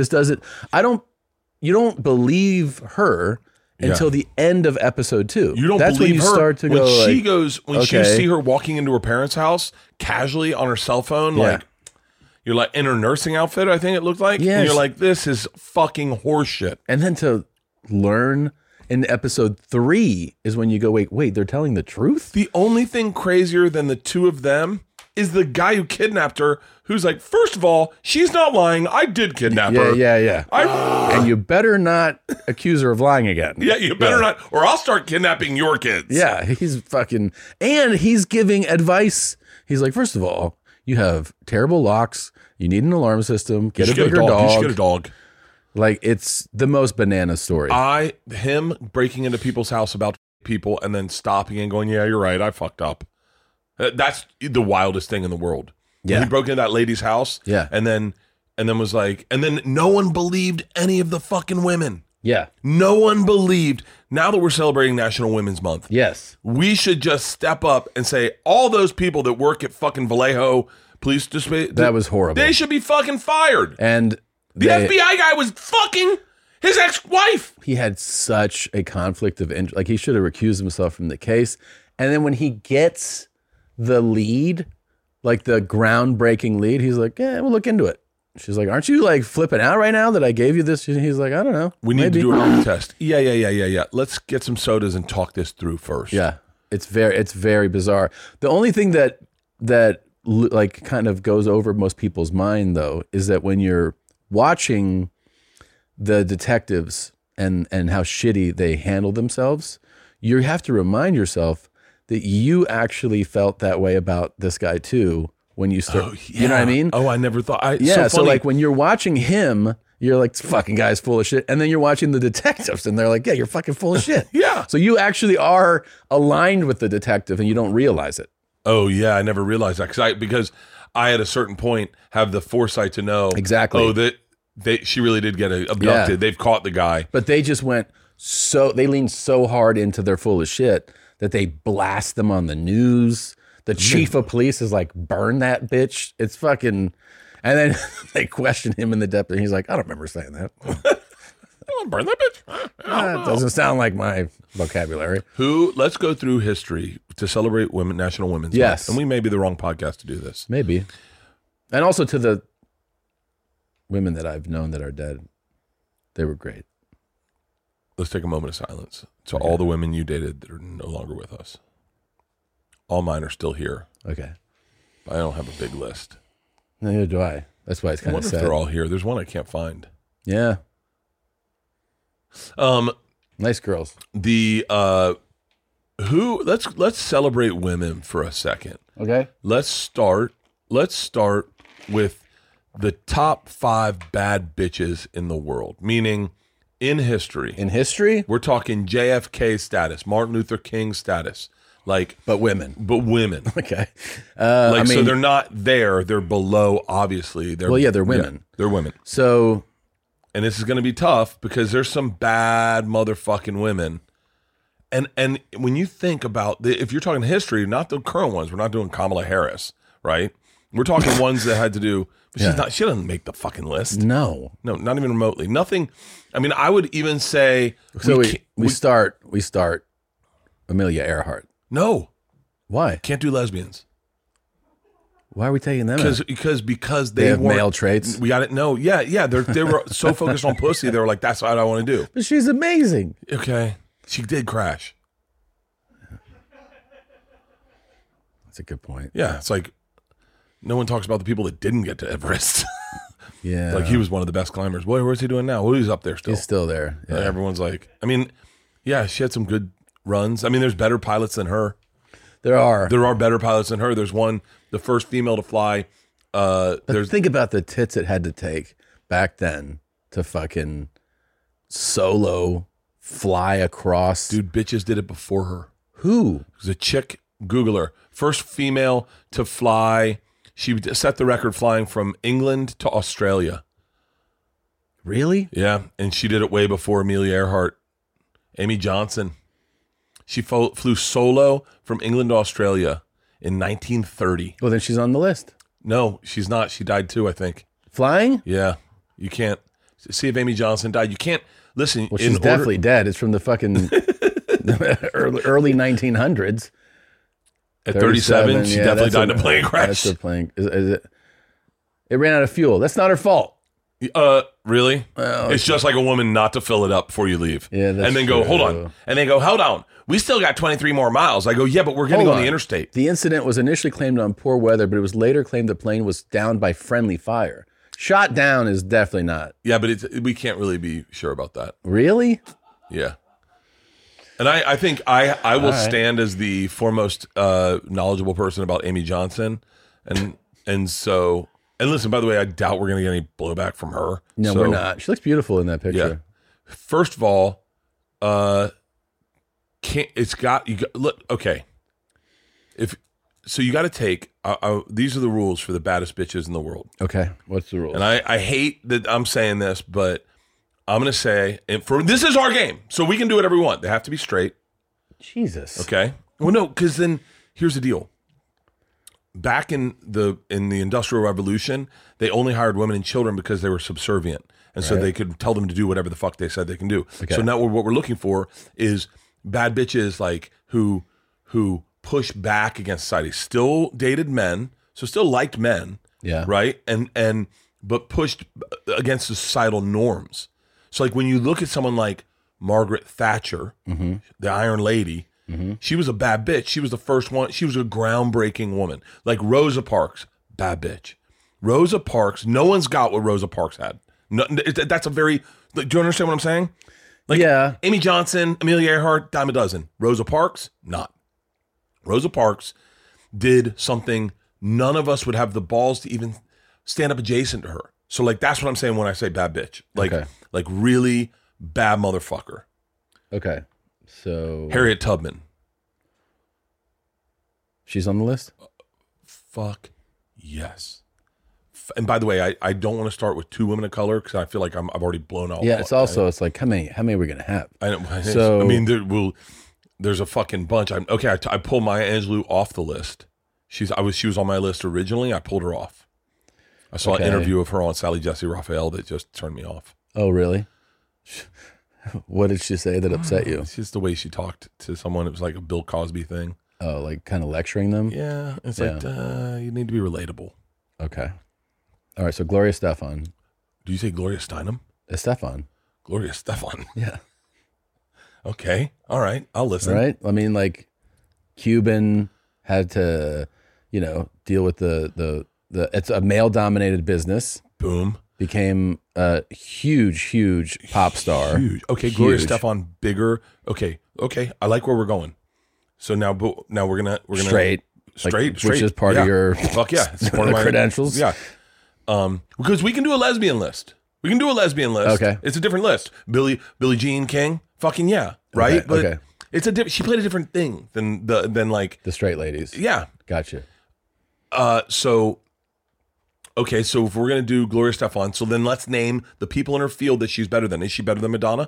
you don't believe her until the end of episode 2. You don't That's believe when you her start to when go she like, goes when you okay. see her walking into her parents' house casually on her cell phone, Yeah. like you're like in her nursing outfit, I think it looked like. Yeah, And you're like, this is fucking horseshit. And then to learn in episode 3 is when you go, wait, they're telling the truth? The only thing crazier than the 2 of them is the guy who kidnapped her, who's like, first of all, she's not lying. I did kidnap her. Yeah. And you better not accuse her of lying again. Yeah, you better not, or I'll start kidnapping your kids. Yeah, he's fucking, and he's giving advice. He's like, first of all, you have terrible locks. You need an alarm system. Get a bigger You dog. should get a dog. Like, it's the most banana story. Him breaking into people's house about people and then stopping and going, yeah, you're right, I fucked up. That's the wildest thing in the world. Yeah. When he broke into that lady's house. Yeah. And then was like, and then no one believed any of the fucking women. Yeah. No one believed. Now that we're celebrating National Women's Month, Yes. we should just step up and say all those people that work at fucking Vallejo Police Dispatch. That was horrible. They should be fucking fired. And The FBI guy was fucking his ex-wife. he had such a conflict of interest. Like, he should have recused himself from the case. And then when he gets the lead, like the groundbreaking lead, he's like, yeah, we'll look into it. She's like, aren't you like flipping out right now that I gave you this? He's like, I don't know. We need Maybe. to do a test. Yeah. Let's get some sodas and talk this through first. Yeah, it's very bizarre. The only thing that like kind of goes over most people's mind, though, is that when you're watching the detectives and how shitty they handle themselves, you have to remind yourself that you actually felt that way about this guy too when you start. Oh, yeah. You know what I mean? Oh, I never thought. Yeah. So funny. like when you're watching him, you're like, this fucking guy's full of shit. And then you're watching the detectives and they're like, yeah, you're fucking full of shit. Yeah. So you actually are aligned with the detective and you don't realize it. Oh yeah, I never realized that because I at a certain point have the foresight to know Exactly. Oh, that she really did get abducted. Yeah. They've caught the guy. But they just they leaned so hard into their full of shit that they blast them on the news. The chief of police is like, burn that bitch. It's fucking, and then they question him in the depth and he's like, I don't remember saying that. Burn that bitch. That doesn't sound like my vocabulary. Let's go through history to celebrate National Women's Yes. Month. And we may be the wrong podcast to do this. Maybe. And also to the women that I've known that are dead, they were great. Let's take a moment of silence. To all the women you dated that are no longer with us. All mine are still here. Okay. I don't have a big list. Neither do I. That's why it's I kind of wonder if sad. they're all here. There's one I can't find. Yeah. Nice girls. Let's celebrate women for a second. Okay. Let's start with the top 5 bad bitches in the world, meaning in history. In history? We're talking JFK status, Martin Luther King status, like But women. So Okay. they're not there, they're below, obviously. They're women. Yeah, they're women. So, And this is going to be tough because there's some bad motherfucking women. And when you think about if you're talking history, not the current ones, we're not doing Kamala Harris, right? We're talking ones that had to do. She doesn't make the fucking list. no, not even remotely. Nothing. I mean, I would even say. So we start Amelia Earhart. No, Why? can't do lesbians Why are we taking them out? because They have weren't- male traits. We got it. No, yeah. They were so focused on pussy. They were like, that's what I want to do. But she's amazing. Okay, she did crash. That's a good point. Yeah, it's like no one talks about the people that didn't get to Everest. Yeah. Like he was one of the best climbers. Where's he doing now? Well, he's up there still. He's still there. Yeah. Everyone's like, I mean, yeah, she had some good runs. I mean, there's better pilots than her. There are. There are better pilots than her. There's one, the first female to fly. But think about the tits it had to take back then to fucking solo fly across. Dude, bitches did it before her. Who? It was a chick, Google her. First female to fly. She set the record flying from England to Australia. Really? Yeah, and she did it way before Amelia Earhart. Amy Johnson. She flew solo from England to Australia in 1930. Well, then she's on the list. No, she's not. She died too, I think. Flying? Yeah, you can't see if Amy Johnson died. You can't listen. Well, she's definitely dead. It's from the fucking early 1900s. At 37, she definitely died in a plane crash. That's a plane. Is it? It ran out of fuel. That's not her fault. Really? Well, it's just like a woman not to fill it up before you leave. Yeah, that's and then go, hold true. on. And then go, hold on. We still got 23 more miles. I go, yeah, but we're getting Hold on the on. interstate. The incident was initially claimed on poor weather, but it was later claimed the plane was downed by friendly fire. Shot down is definitely not. Yeah, but we can't really be sure about that. Really? Yeah. And I think I will All right. stand as the foremost knowledgeable person about Amy Johnson. And so, and listen, by the way, I doubt we're going to get any blowback from her. No, So, we're not. She looks beautiful in that picture. First of all, look, okay. You got to take, these are the rules for the baddest bitches in the world. Okay. What's the rule? And I hate that I'm saying this, but I'm going to say, this is our game, so we can do whatever we want. They have to be straight. Jesus. Okay. Well, no, because then here's the deal. Back in the Industrial Revolution, they only hired women and children because they were subservient, and so Right. they could tell them to do whatever the fuck they said they can do. Okay. So now what we're looking for is bad bitches like who push back against society. Still dated men, so still liked men. Yeah. Right. But pushed against the societal norms. So like when you look at someone like Margaret Thatcher, the Iron Lady, she was a bad bitch. She was the first one. She was a groundbreaking woman. Like Rosa Parks, bad bitch. Rosa Parks, no one's got what Rosa Parks had. No, that's a very, like, do you understand what I'm saying? Like Yeah. Amy Johnson, Amelia Earhart, dime a dozen. Rosa Parks, not. Rosa Parks did something none of us would have the balls to even stand up adjacent to her. So like that's what I'm saying when I say bad bitch. Okay. Like really bad motherfucker. Okay. So Harriet Tubman. she's on the list? Fuck yes. And by the way, I don't want to start with 2 women of color because I feel like I've already blown out. Yeah, it's also it's like how many are we gonna have? I know. So- I mean, there's a fucking bunch. I pulled Maya Angelou off the list. She was on my list originally. I pulled her off. I saw Okay. an interview of her on Sally Jesse Raphael that just turned me off. Oh, really? What did she say that upset you? It's just the way she talked to someone. It was like a Bill Cosby thing. Oh, like kind of lecturing them? Yeah, it's Yeah. like you need to be relatable. Okay. All right, so Gloria Estefan. Do you say Gloria Steinem? Estefan. Gloria Estefan. Yeah. Okay. All right. I'll listen. Right? I mean, like, Cuban had to, deal with the it's a male-dominated business. Boom. Became a huge pop star. Huge. Okay, Gloria Estefan, bigger. Okay. I like where we're going. So now we're gonna straight, which is part of your fuck yeah, it's part of my credentials. Yeah. Because we can do a lesbian list. Okay. It's a different list. Billie Jean King. Fucking yeah. Right. Okay. But it's she played a different thing than like the straight ladies. Yeah. Gotcha. So if we're gonna do Gloria Estefan, so then let's name the people in her field that she's better than. Is she better than Madonna?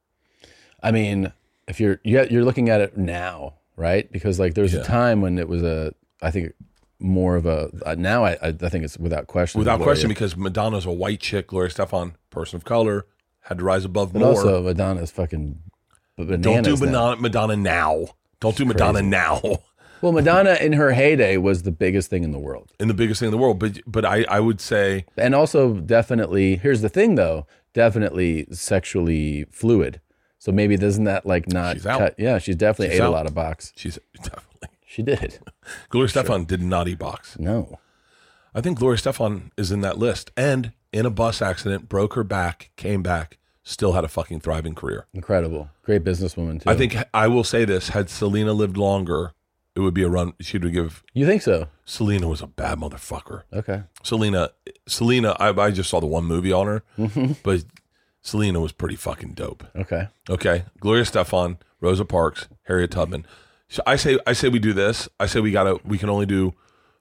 I mean, if you're looking at it now, right? Because like there was a time when it was I think more of a now I think it's without question. Without question, because Madonna's a white chick, Gloria Estefan, person of color, had to rise above but more. Also, Madonna's fucking bananas. Don't do now. Madonna now. Don't do Madonna now. Well, Madonna in her heyday was the biggest thing in the world. But I would say, and also definitely. Here's the thing, though. Definitely sexually fluid. So maybe doesn't that like not? She's out. Yeah, she's definitely ate a lot of box. She's definitely. She did. Gloria Estefan did not eat box. No. I think Gloria Estefan is in that list, and in a bus accident, broke her back, came back, still had a fucking thriving career. Incredible, great businesswoman too. I think I will say this: had Selena lived longer, it would be a run. She would give. You think so? Selena was a bad motherfucker. Okay. Selena. I just saw the one movie on her, but Selena was pretty fucking dope. Okay. Gloria Estefan, Rosa Parks, Harriet Tubman. So I say we do this. I say we can only do.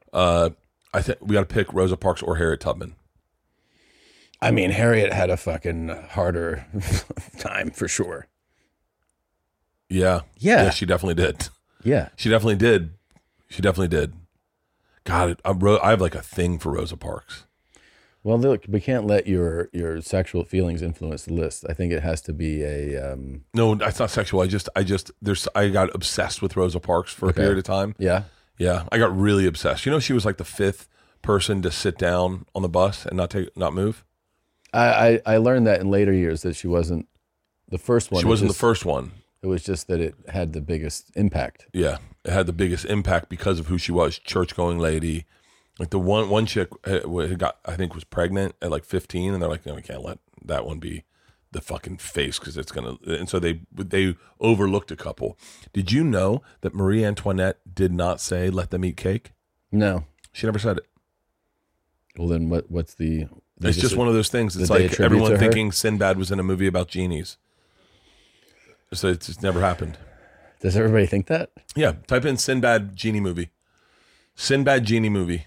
I think we got to pick Rosa Parks or Harriet Tubman. I mean, Harriet had a fucking harder time for sure. Yeah, she definitely did. Yeah, she definitely did. God, I have like a thing for Rosa Parks. Well, look, we can't let your sexual feelings influence the list. I think it has to be a. No, it's not sexual. I got obsessed with Rosa Parks for a period of time. Yeah. I got really obsessed. She was like the 5th person to sit down on the bus and not move. I learned that in later years that she wasn't the first one. She wasn't the first one. It was just that it had the biggest impact. Yeah, it had the biggest impact because of who she was, church-going lady. Like the one chick I think was pregnant at like 15, and they're like, no, we can't let that one be the fucking face because it's gonna. And so they overlooked a couple. Did you know that Marie Antoinette did not say "let them eat cake"? No, she never said it. Well, then what's the? It's just one of those things. It's like everyone thinking Sinbad was in a movie about genies. So it's just never happened. Does everybody think that? Yeah. Type in Sinbad genie movie. Sinbad genie movie.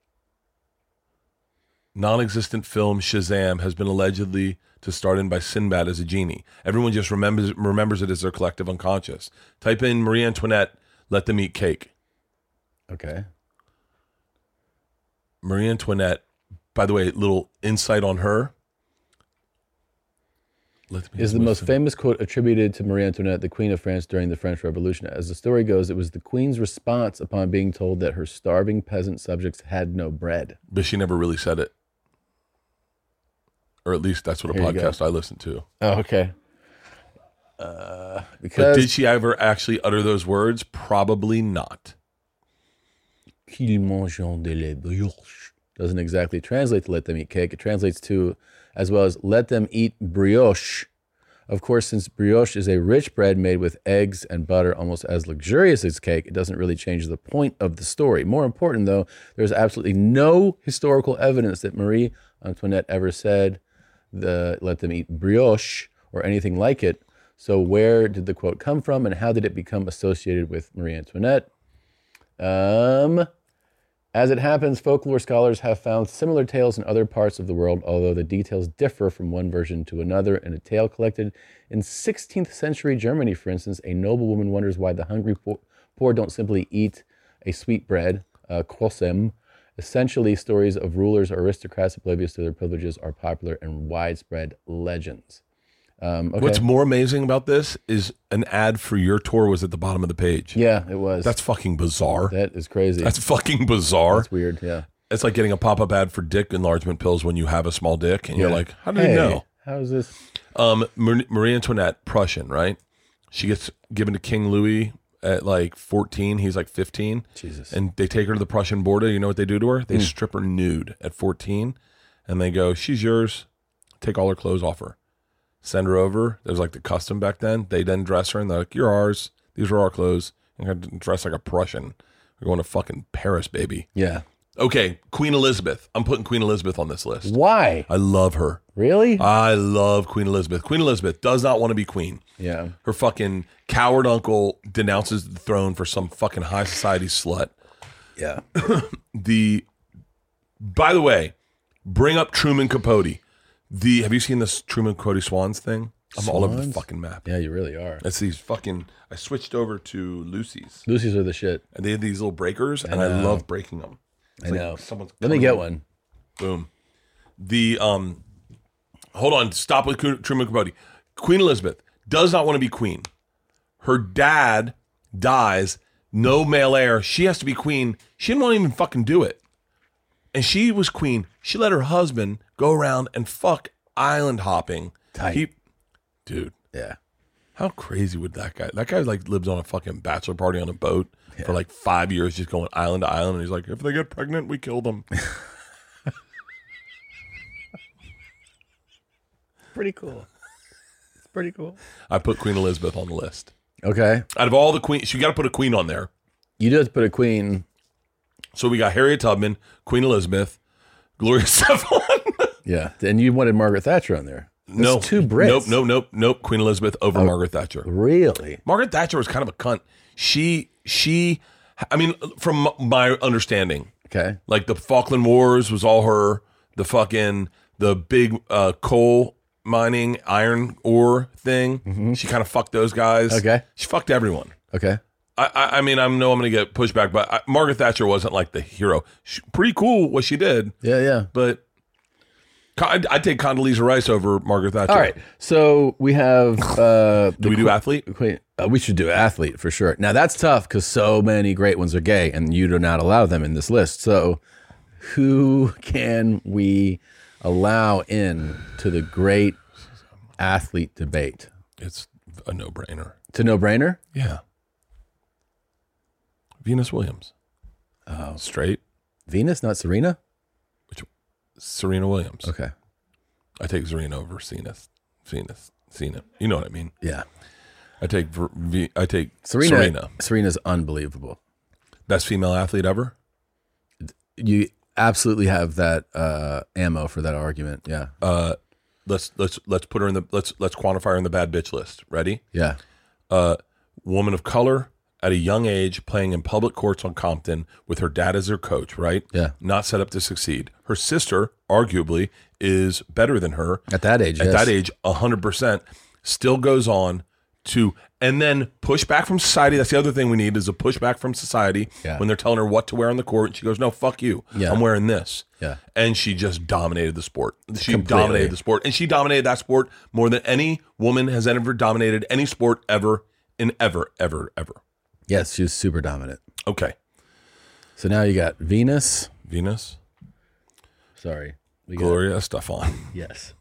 Non-existent film Shazam has been allegedly to start in by Sinbad as a genie. Everyone just remembers it as their collective unconscious. Type in Marie Antoinette, let them eat cake. Okay. Marie Antoinette, by the way, little insight on her. Is the most famous quote attributed to Marie Antoinette, the Queen of France during the French Revolution. As the story goes, it was the Queen's response upon being told that her starving peasant subjects had no bread. But she never really said it. Or at least that's what a podcast I listened to. Oh, okay. But did she ever actually utter those words? Probably not. Qu'ils mangent de la brioche doesn't exactly translate to let them eat cake. It translates to as well as let them eat brioche. Of course, since brioche is a rich bread made with eggs and butter almost as luxurious as cake, it doesn't really change the point of the story. More important, though, there's absolutely no historical evidence that Marie Antoinette ever said let them eat brioche or anything like it. So where did the quote come from, and how did it become associated with Marie Antoinette? As it happens, folklore scholars have found similar tales in other parts of the world, although the details differ from one version to another. In a tale collected in 16th century Germany, for instance, a noblewoman wonders why the hungry poor don't simply eat a sweet bread, Quosem. Essentially, stories of rulers or aristocrats oblivious to their privileges are popular and widespread legends. Okay. What's more amazing about this is an ad for your tour was at the bottom of the page. Yeah, it was. That's fucking bizarre. That is crazy. That's fucking bizarre. That's weird, yeah. it's like getting a pop-up ad for dick enlargement pills when you have a small dick, and you're like, how did you know? How's this? Marie Antoinette, Prussian, right? She gets given to King Louis at like 14. He's like 15. Jesus. And they take her to the Prussian border. You know what they do to her? They strip her nude at 14, and they go, she's yours. Take all her clothes off her. Send her over. There's like the custom back then. They then dress her, and they're like, you're ours. These are our clothes. And you're going to dress like a Prussian. We're going to fucking Paris, baby. Yeah. Okay, Queen Elizabeth. I'm putting Queen Elizabeth on this list. Why? I love her. Really? I love Queen Elizabeth. Queen Elizabeth does not want to be queen. Yeah. Her fucking coward uncle denounces the throne for some fucking high society slut. Yeah. By the way, bring up Truman Capote. Have you seen this Truman Capote Swans thing? I'm all over the fucking map. Yeah, you really are. It's these fucking. I switched over to Lucy's. Lucy's are the shit. And they had these little breakers, and I love breaking them. It's I know. Someone's Let me get one. Boom. Hold on. Stop with Truman Capote. Queen Elizabeth does not want to be queen. Her dad dies. No male heir. She has to be queen. She didn't want to even fucking do it. And she was queen. She let her husband go around and fuck island hopping. Tight. Dude. Yeah. How crazy would that guy? That guy like lives on a fucking bachelor party on a boat for like 5 years, just going island to island. And he's like, if they get pregnant, we kill them. Pretty cool. It's pretty cool. I put Queen Elizabeth on the list. Okay. Out of all the queens, you got to put a queen on there. You do have to put a queen. So we got Harriet Tubman, Queen Elizabeth, Gloria Stefan. Yeah. And you wanted Margaret Thatcher on there. No. Two Brits. Nope. Queen Elizabeth over Margaret Thatcher. Really? Margaret Thatcher was kind of a cunt. She, I mean, from my understanding, Okay. like the Falkland Wars was all her. The big coal mining, iron ore thing. Mm-hmm. She kind of fucked those guys. Okay. She fucked everyone. Okay. I mean, I know I'm going to get pushback, but Margaret Thatcher wasn't like the hero. Pretty cool what she did. Yeah. But I'd take Condoleezza Rice over Margaret Thatcher. All right. So we have. Do we do athlete? We should do athlete for sure. Now that's tough because so many great ones are gay, and you do not allow them in this list. So who can we allow in to the great athlete debate? It's a no-brainer. It's a no-brainer? Yeah. Venus Williams. Oh. Straight. Venus, not Serena? Serena Williams. Okay. I take Serena over Cena. You know what I mean? Yeah. I take Serena. Serena's unbelievable. Best female athlete ever? You absolutely have that ammo for that argument. Yeah. Let's put her in the let's quantify her in the bad bitch list. Ready? Yeah. Woman of color at a young age, playing in public courts on Compton with her dad as her coach, right? Yeah. Not set up to succeed. Her sister, arguably, is better than her. At that age, At that age, 100%. Still goes on to, and then push back from society. That's the other thing we need is a pushback from society when they're telling her what to wear on the court. And she goes, no, fuck you. Yeah. I'm wearing this. Yeah. And she just dominated the sport. She Completely. dominated the sport. And she dominated that sport more than any woman has ever dominated any sport ever in ever. Yes, she was super dominant. Okay. So now you got Venus. Sorry. Gloria Estefan. Yes.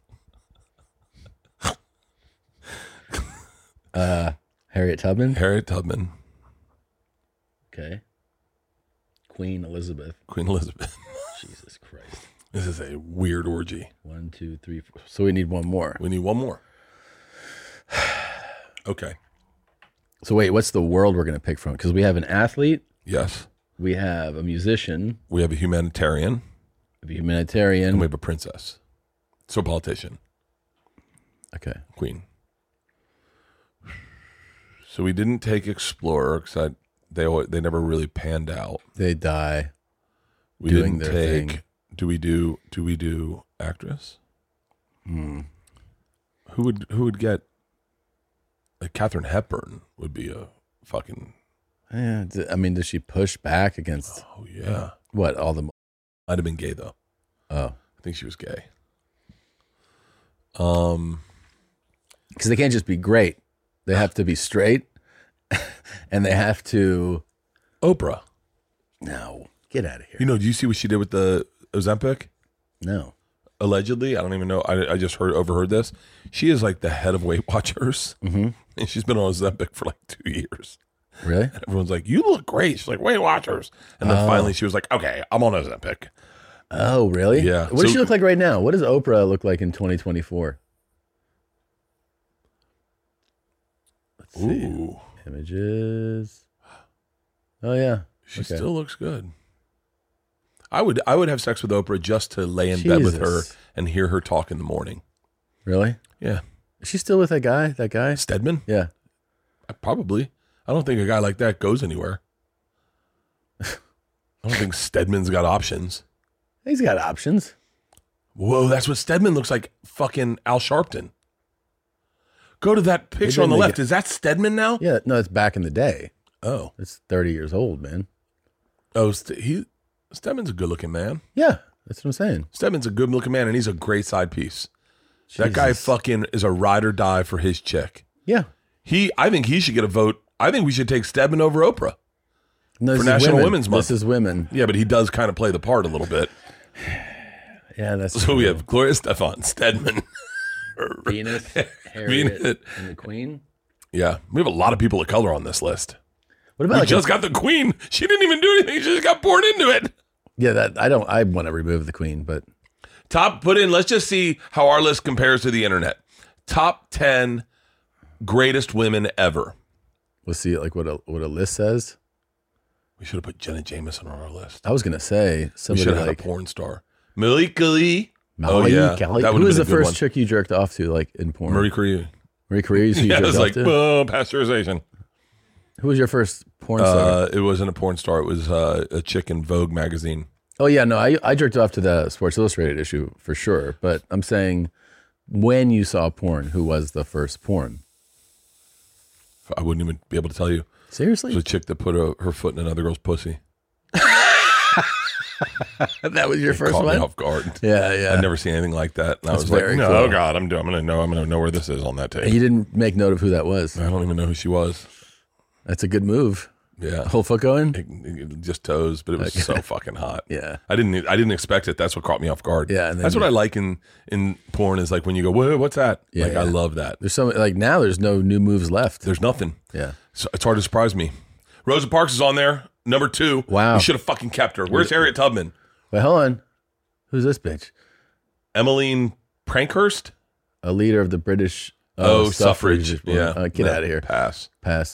Harriet Tubman. Okay. Queen Elizabeth. Jesus Christ. This is a weird orgy. 1, 2, 3, 4. So we need one more. We need one more. Okay. So wait, what's the world we're going to pick from? Because we have an athlete. Yes. We have a musician. We have a humanitarian. A humanitarian. And we have a princess. So politician. Okay. Queen. So we didn't take explorer because they never really panned out. They die. We didn't take. Do we do actress? Who would get? Like Katharine Hepburn would be a fucking. Yeah, I mean, does she push back against? Oh yeah. What all the? I'd have been gay though. Oh, I think she was gay. Because they can't just be great; they have to be straight, and they have to. Oprah. No. Get out of here. You know, do you see what she did with the Ozempic? No. Allegedly, I don't even know. I just overheard this. She is like the head of Weight Watchers, and she's been on Ozempic for like 2 years. Really? And everyone's like, "You look great." She's like, "Weight Watchers," and then finally she was like, "Okay, I'm on Ozempic." Oh, really? Yeah. What does she look like right now? What does Oprah look like in 2024? Let's see. Ooh, Images. Oh yeah. she Okay. still looks good. I would have sex with Oprah just to lay in bed with her Jesus. and hear her talk in the morning. Really? Yeah, Is she still with that guy? That guy? Stedman. Yeah. Probably. I don't think a guy like that goes anywhere. I don't think Stedman's got options. He's got options. Whoa, that's what Stedman looks like. Fucking Al Sharpton. Go to that picture didn't on the make left. it- Is that Stedman now? Yeah. No, it's back in the day. Oh, It's 30 years old, man. oh, Stedman's a good-looking man. Yeah. That's what I'm saying. Stedman's a good-looking man, and he's a great side piece. That guy Jesus. fucking is a ride or die for his chick. Yeah. I think he should get a vote. I think we should take Stedman over Oprah. No, this For is National women. Women's Month. This is women. Yeah, but he does kind of play the part a little bit. Yeah, that's So we have Gloria Stefan, Stedman. Venus, Harriet, Venus. and the Queen. Yeah, we have a lot of people of color on this list. What about We like just got the Queen. She didn't even do anything. She just got poured into it. yeah? That I want to remove the Queen, but Let's just see how our list compares to the internet. Top 10 greatest women ever. we'll see like what a list says. We should have put Jenna Jameson on our list. I was gonna say We somebody should have like had a porn star. Malika Lee. Malika Kelly. That would Who have was been the a good first one. chick you jerked off to, like in porn? Marie Curie. Marie Curie. You Yeah, jerked it was off like, to? pasteurization. Who was your first porn star? It wasn't a porn star. It was a chick in Vogue magazine. Oh yeah, no, I jerked off to the Sports Illustrated issue for sure. But I'm saying, when you saw porn, who was the first porn? I wouldn't even be able to tell you. It Seriously, was a chick that put her foot in another girl's pussy. that was your first Caught one. me off guard. Yeah, yeah. I'd never seen anything like that. And I That's was like, very no, cool. oh God, I'm gonna know where this is on that tape. And you didn't make note of who that was. I don't even know who she was. That's a good move. Yeah, Whole foot going. just toes, but it was so fucking hot. Yeah. I didn't expect it. That's what caught me off guard. Yeah, and then that's what I like in porn is like when you go, whoa, what's that? Yeah, like I yeah. love that. There's so like now there's no new moves left. There's nothing. Yeah. So it's hard to surprise me. Rosa Parks is on there, number 2. Wow. We should have fucking kept her. Where's Harriet Tubman? Wait, hold on. Who's this bitch? Emmeline Prankhurst? A leader of the British Suffrage. movement. Yeah. Get No, out of here. Pass. Pass.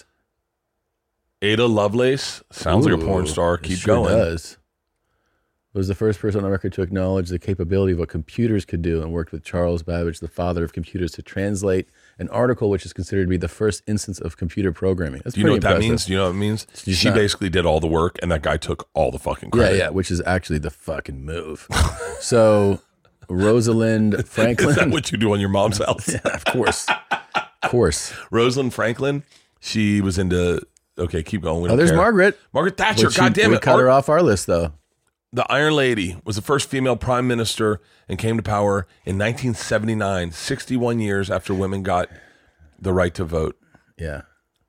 Ada Lovelace sounds like a porn Ooh, star. it Keep sure going. Does. Was the first person on record to acknowledge the capability of what computers could do, and worked with Charles Babbage, the father of computers, to translate an article which is considered to be the first instance of computer programming. That's Do you know what pretty that impressive. means? Do you know what it means? She's She not- basically did all the work, and that guy took all the fucking Yeah, credit. yeah, which is actually the fucking move. So, Rosalind Franklin. Is that what you do on your mom's house? Yeah, of course. Of course. Rosalind Franklin, she was into. Okay, keep going. We Oh, don't there's care. Margaret. Margaret Thatcher. Which God damn we it. cut her off our list, though. The Iron Lady was the first female prime minister and came to power in 1979, 61 years after women got the right to vote. Yeah.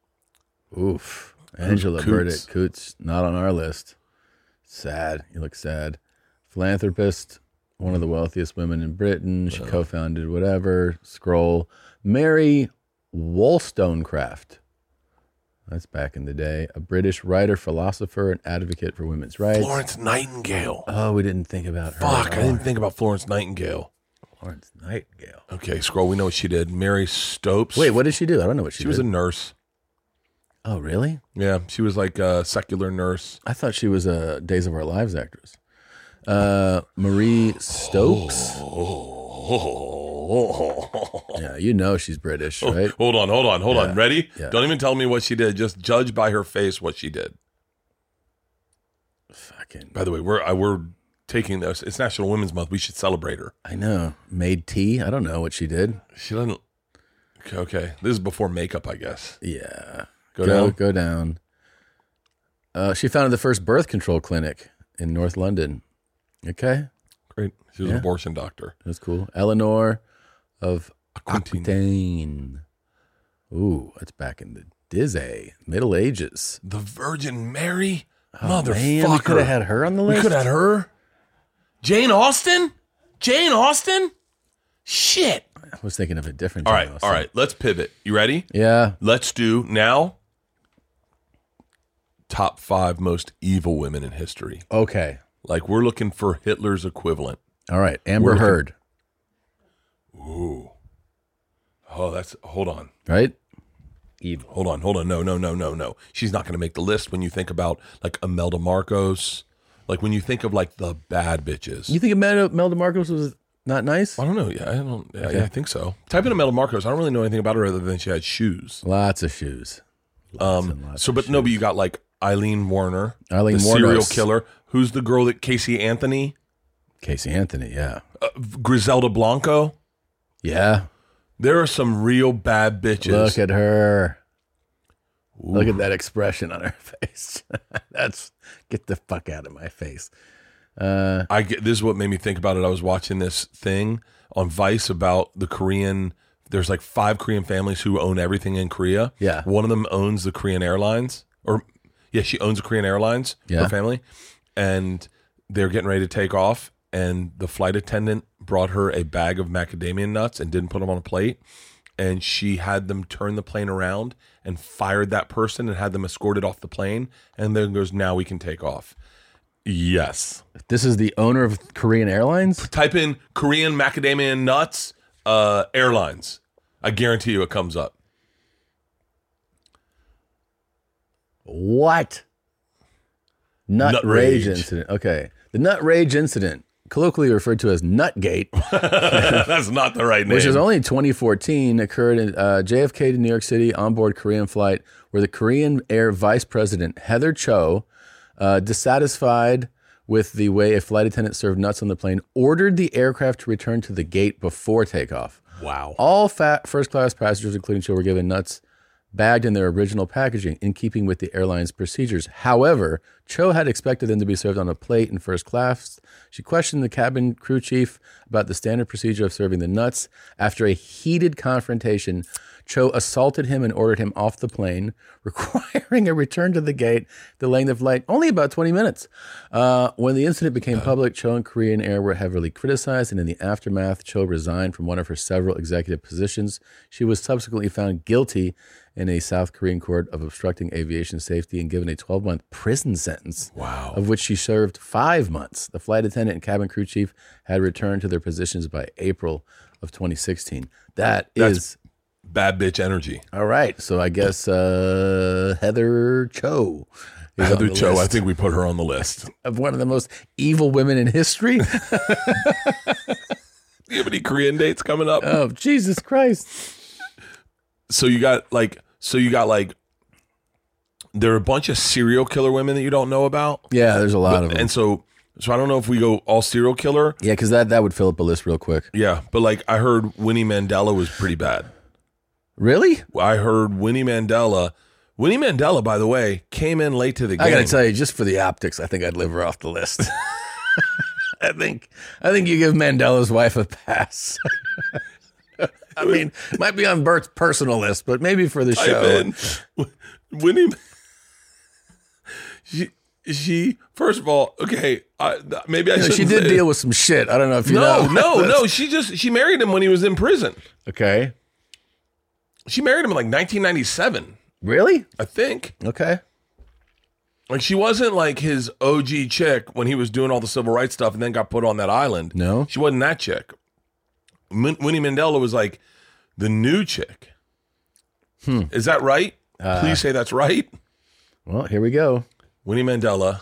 Oof. Angela Coots. Burdick Coots, not on our list. Sad. You look sad. Philanthropist, one of the wealthiest women in Britain. She co-founded whatever. Scroll. Mary Wollstonecraft. That's back in the day. A British writer, philosopher, and advocate for women's rights. Florence Nightingale. Oh, we didn't think about her. Fuck, at I all. didn't think about Florence Nightingale. Florence Nightingale. Okay, scroll. We know what she did. Mary Stopes. Wait, what did she do? I don't know what she She did. was a nurse. Oh, really? Yeah, she was like a secular nurse. I thought she was a Days of Our Lives actress. Marie Stopes. Yeah, you know she's British, right? Hold on. Ready? Yeah. Don't even tell me what she did. Just judge by her face what she did. Fucking, By the way, we're taking this. It's National Women's Month. We should celebrate her. I know. Made tea. I don't know what she did. She doesn't. Okay. This is before makeup, I guess. Yeah. Go down. Go down. She founded the first birth control clinic in North London. Okay. Great. She was Yeah. an abortion doctor. That's cool. Eleanor of Aquitaine. Aquitaine. Ooh, that's back in the Middle Ages. The Virgin Mary. Motherfucker. Man, we could have had her on the list. We could have had her. Jane Austen? Jane Austen? Shit. I was thinking of a different. All right. Let's pivot. You ready? Yeah. Let's do now top 5 most evil women in history. Okay. Like we're looking for Hitler's equivalent. All right. Amber Heard. Ooh. Oh, hold on. Right? Evil. Hold on. No. She's not going to make the list when you think about like Imelda Marcos. Like when you think of like the bad bitches. You think Imelda Marcos was not nice? I don't know. Yeah, I think so. Type in Imelda Marcos. I don't really know anything about her other than she had shoes. Lots of shoes. Lots but you got like Eileen Warner, Eileen the Warner, serial killer. Who's the girl that Casey Anthony? Casey Anthony, yeah. Griselda Blanco. Yeah. There are some real bad bitches. Look at her. Ooh. Look at that expression on her face. Get the fuck out of my face. This is what made me think about it. I was watching this thing on Vice about the Korean. There's like 5 Korean families who own everything in Korea. Yeah. One of them owns the Korean Airlines, she owns the Korean Airlines. Yeah. Her family, and they're getting ready to take off, and the flight attendant brought her a bag of macadamia nuts and didn't put them on a plate, and she had them turn the plane around and fired that person and had them escorted off the plane, and then goes, now we can take off. Yes. This is the owner of Korean Airlines? Type in Korean macadamia nuts airlines. I guarantee you it comes up. What? Nut rage incident. Okay. The nut rage incident, colloquially referred to as Nutgate. That's not the right name. Which is only in 2014, occurred in JFK to New York City onboard Korean flight where the Korean Air Vice President, Heather Cho, dissatisfied with the way a flight attendant served nuts on the plane, ordered the aircraft to return to the gate before takeoff. Wow. All first-class passengers, including Cho, were given nuts bagged in their original packaging in keeping with the airline's procedures. However, Cho had expected them to be served on a plate in first class. She questioned the cabin crew chief about the standard procedure of serving the nuts. After a heated confrontation, Cho assaulted him and ordered him off the plane, requiring a return to the gate, delaying the flight only about 20 minutes. When the incident became public, Cho and Korean Air were heavily criticized, and in the aftermath, Cho resigned from one of her several executive positions. She was subsequently found guilty in a South Korean court of obstructing aviation safety and given a 12-month prison sentence, wow, of which she served 5 months. The flight attendant and cabin crew chief had returned to their positions by April of 2016. That's bad bitch energy. All right. So I guess Heather Cho. Heather Cho, I think we put her on the list. Of one of the most evil women in history. Do you have any Korean dates coming up? Oh, Jesus Christ. So you got like, there are a bunch of serial killer women that you don't know about. Yeah, there's a lot of them. And so I don't know if we go all serial killer. Yeah, because that would fill up a list real quick. Yeah, but like I heard Winnie Mandela was pretty bad. Really? I heard Winnie Mandela. Winnie Mandela, by the way, came in late to the game. I got to tell you, just for the optics, I think I'd leave her off the list. I think you give Mandela's wife a pass. I mean, might be on Bert's personal list, but maybe for the show. Winnie, she first of all, okay, maybe I should. She did deal with some shit. I don't know if you know. No. She married him when he was in prison. Okay. She married him in like 1997. Really? I think. Okay. Like she wasn't like his OG chick when he was doing all the civil rights stuff and then got put on that island. No. She wasn't that chick. Winnie Mandela was like the new chick. Is that right? Please say that's right. Well, here we go. Winnie Mandela.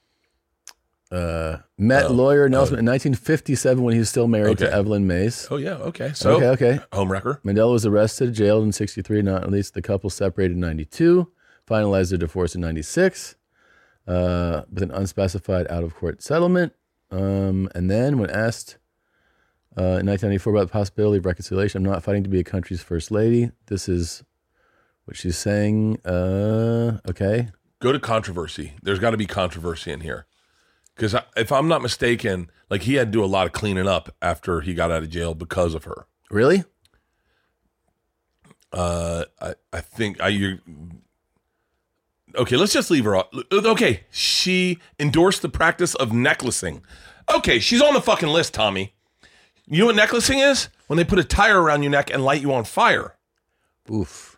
Met lawyer Nelson in 1957 when he was still married to Evelyn Mace. Oh, yeah. Okay. So, okay. Homewrecker. Mandela was arrested, jailed in 63, not released. The couple separated in 92, finalized their divorce in 96, with an unspecified out-of-court settlement. And then when asked in 1994 about the possibility of reconciliation, I'm not fighting to be a country's first lady. This is what she's saying. Okay. Go to controversy. There's got to be controversy in here. Because if I'm not mistaken, like he had to do a lot of cleaning up after he got out of jail because of her. Really? I think Okay, let's just leave her off. Okay, she endorsed the practice of necklacing. Okay, she's on the fucking list, Tommy. You know what necklacing is? When they put a tire around your neck and light you on fire. Oof.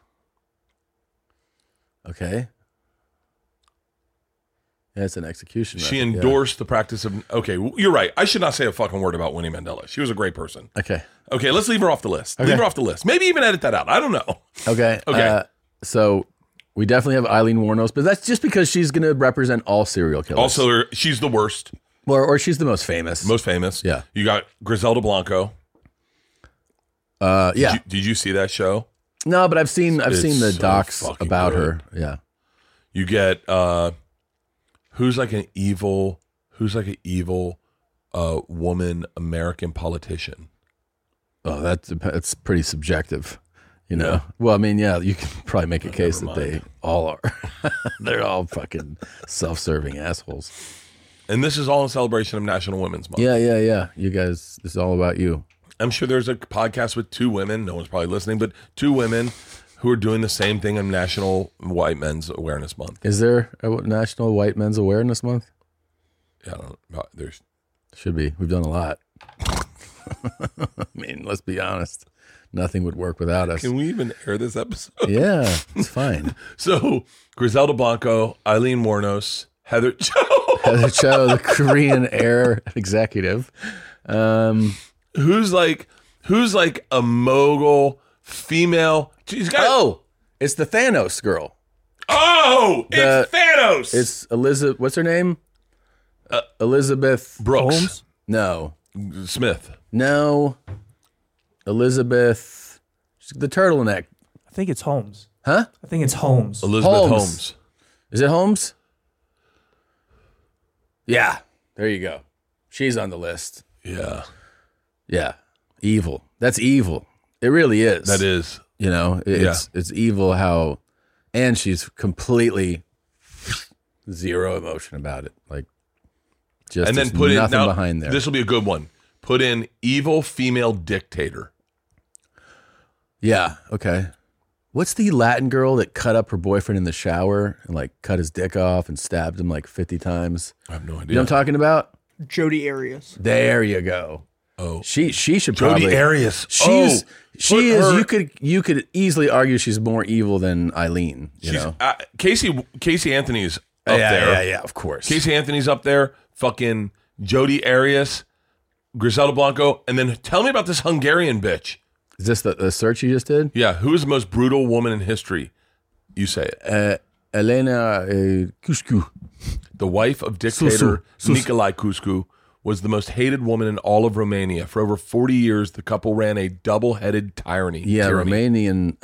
Okay. Yeah, it's an execution. She method, endorsed the practice of... Okay, you're right. I should not say a fucking word about Winnie Mandela. She was a great person. Okay. Okay, let's leave her off the list. Okay. Leave her off the list. Maybe even edit that out. I don't know. Okay. Okay. So we definitely have Eileen Wuornos, but that's just because she's going to represent all serial killers. Also, she's the worst. Or she's the most famous. Most famous. Yeah. You got Griselda Blanco. Yeah. Did you see that show? No, but I've seen the so docs fucking about good. her. Yeah. You get who's like an evil woman American politician. Oh, that's pretty subjective. You know. Yeah. Well, I mean, yeah, you can probably make a case that they all are. They're all fucking self-serving assholes. And this is all in celebration of National Women's Month. Yeah. You guys, this is all about you. I'm sure there's a podcast with two women. No one's probably listening, but two women who are doing the same thing on National White Men's Awareness Month. Is there a National White Men's Awareness Month? Yeah, I don't know. There's should be. We've done a lot. I mean, let's be honest. Nothing would work without us. Can we even air this episode? Yeah, it's fine. So, Griselda Blanco, Eileen Wuornos, Heather Cho. Heather Cho, the Korean Air executive. Who's like a mogul female. It's the Thanos girl. It's Thanos. It's Elizabeth. What's her name? Elizabeth Brooks. Holmes? No. Smith. No. Elizabeth. The turtleneck. I think it's Holmes. Huh? I think it's Holmes. Elizabeth Holmes. Is it Holmes? Yeah. There you go. She's on the list. Yeah. Yeah. Evil. That's evil. It really is. That is. You know, it's evil how, and she's completely zero emotion about it. Like, just and then put in nothing now, behind there. This will be a good one. Put in evil female dictator. Yeah. Okay. What's the Latin girl that cut up her boyfriend in the shower and like cut his dick off and stabbed him like 50 times? I have no idea. You know what I'm talking about? Jodi Arias. There you go. Oh, she should Jodi probably. Arias. She is. You could easily argue she's more evil than Eileen. You know, Casey Anthony's up there. Yeah. Of course. Casey Anthony's up there. Fucking Jodi Arias, Griselda Blanco, and then tell me about this Hungarian bitch. Is this the search you just did? Yeah, who is the most brutal woman in history? You say it. Elena Cuscu. The wife of dictator Nicolae Cuscu was the most hated woman in all of Romania. For over 40 years, the couple ran a double-headed tyranny. Yeah, Romanian.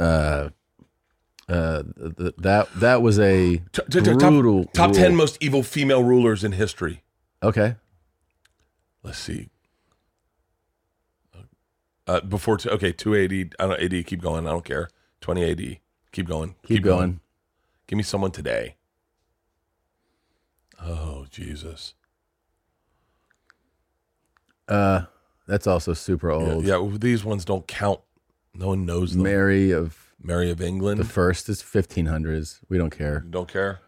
That was a brutal top rule. 10 most evil female rulers in history. Okay. Let's see. 280. I don't AD. Keep going. I don't care. 20 AD. Keep going. Keep going. Give me someone today. Oh, Jesus. That's also super old. Yeah, these ones don't count. No one knows them. Mary of England. The first is 1500s. We don't care. Don't care.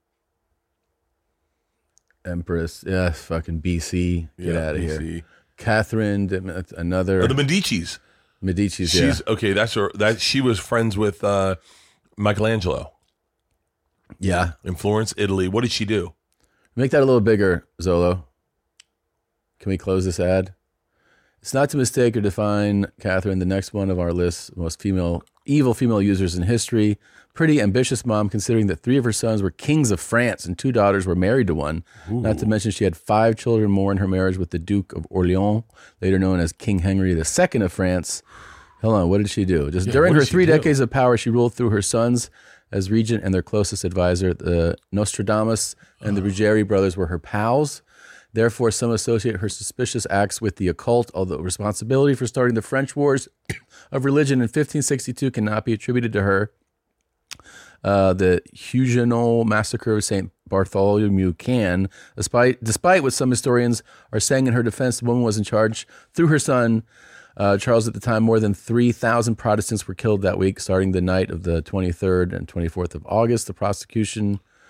Empress. Yeah, fucking BC. Get out of BC. here. Catherine, another. The Medicis. Medicis. She's okay. That's her. That she was friends with Michelangelo. Yeah, in Florence, Italy. What did she do? Make that a little bigger, Zolo. Can we close this ad? It's not to mistake or define Catherine, the next one of our list, most evil female users in history. Pretty ambitious mom, considering that 3 of her sons were kings of France and 2 daughters were married to one. Ooh. Not to mention she had 5 children more in her marriage with the Duke of Orleans, later known as King Henry II of France. Hold on, what did she do? During her 3 decades of power, she ruled through her sons as regent and their closest advisor. The Nostradamus and the Ruggieri brothers were her pals. Therefore, some associate her suspicious acts with the occult, although responsibility for starting the French Wars of Religion in 1562 cannot be attributed to her. The Huguenot massacre of St. Bartholomew can, despite what some historians are saying in her defense, the woman was in charge through her son, Charles. At the time, more than 3,000 Protestants were killed that week, starting the night of the 23rd and 24th of August. The prosecution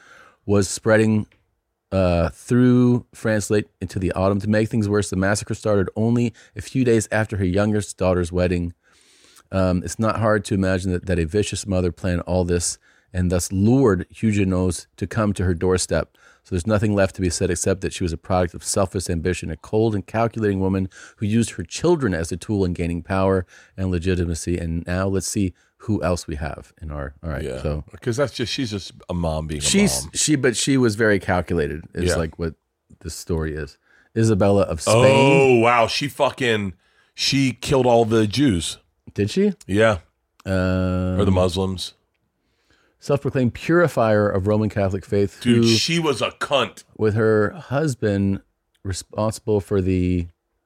was spreading through France late into the autumn. To make things worse, the massacre started only a few days after her youngest daughter's wedding. It's not hard to imagine that a vicious mother planned all this and thus lured Huguenots to come to her doorstep. So there's nothing left to be said except that she was a product of selfish ambition, a cold and calculating woman who used her children as a tool in gaining power and legitimacy. And now let's see who else we have in our. All right, so because she's just a mom being a mom. But she was very calculated. Is like what this story is. Isabella of Spain. Oh wow, she killed all the Jews. Did she? Yeah, or the Muslims. Self-proclaimed purifier of Roman Catholic faith. Dude, she was a cunt. With her husband responsible for the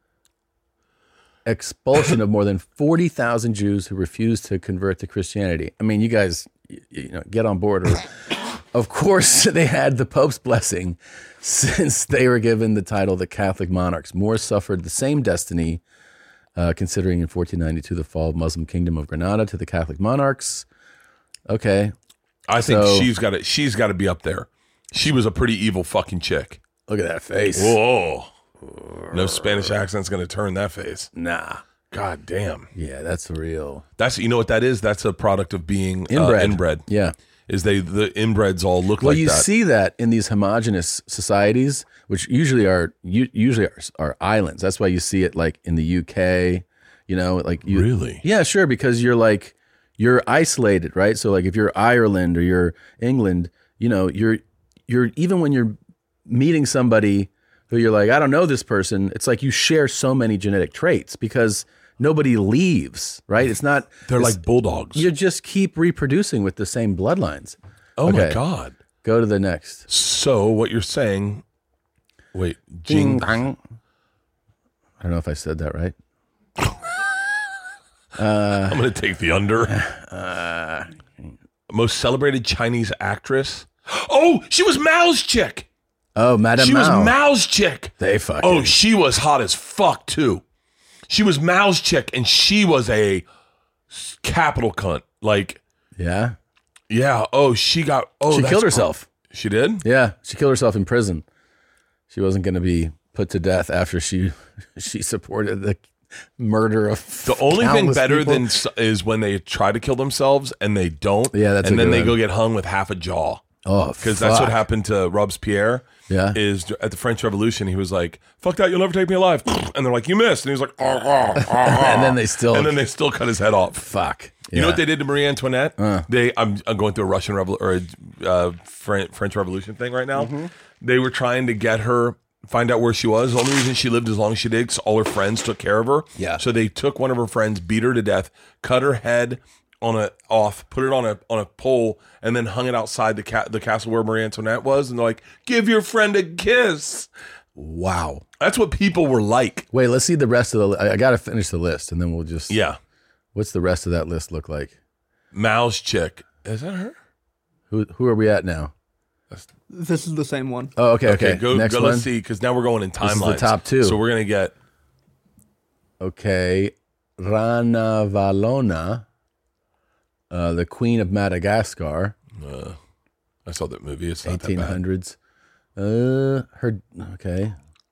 expulsion of more than 40,000 Jews who refused to convert to Christianity. I mean, you guys, get on board. Of course, they had the Pope's blessing since they were given the title the Catholic monarchs. Moors suffered the same destiny, considering in 1492 the fall of Muslim Kingdom of Granada to the Catholic monarchs. Okay. I think she's got to be up there. She was a pretty evil fucking chick. Look at that face. Whoa. No Spanish accent's going to turn that face. Nah. God damn. Yeah, that's real. You know what that is? That's a product of being inbred. Yeah. Is the inbreds all look like that. Well, you see that in these homogenous societies, which usually are islands. That's why you see it like in the UK, Really? Yeah, sure, because you're isolated, right? So like if you're Ireland or you're England, you're even when you're meeting somebody who you're like, I don't know this person, it's like you share so many genetic traits because nobody leaves, right? They're like bulldogs. You just keep reproducing with the same bloodlines. Oh my God. Go to the next. So what you're saying, wait, Ding dong. I don't know if I said that right. I'm going to take the under. Most celebrated Chinese actress. Oh, she was Mao's chick. Oh, Madame Mao. She was Mao's chick. They fucking. Oh, she was hot as fuck too. She was Mao's chick, and she was a capital cunt. Like, yeah. Oh, she got. Oh, she killed herself. She did. Yeah, she killed herself in prison. She wasn't going to be put to death after she supported the murder of the only thing better people. than is when they try to kill themselves and they don't. Yeah, that's and then they one. go get hung with half a jaw. Oh, because that's what happened to Robespierre. Yeah, is at the French Revolution he was like, "Fuck that, you'll never take me alive," and they're like, "You missed," and he was like, and then they still cut his head off. Fuck. You know what they did to Marie Antoinette? I'm going through a Russian French Revolution thing right now. Mm-hmm. They were trying to get her. Find out where she was. The only reason she lived as long as she did, because all her friends took care of her. Yeah. So they took one of her friends, beat her to death, cut her head put it on a pole, and then hung it outside the castle where Marie Antoinette was. And they're like, "Give your friend a kiss." Wow, that's what people were like. Wait, let's see the rest of the. I got to finish the list, and then we'll just. Yeah. What's the rest of that list look like? Mao's chick. Is that her? Who are we at now? This is the same one. Oh, okay. Go, Next one. Let's see, because now we're going in timelines. This is the top two. So we're going to get... Okay. Rana Valona, the Queen of Madagascar. I saw that movie. It's not 1800s. Okay.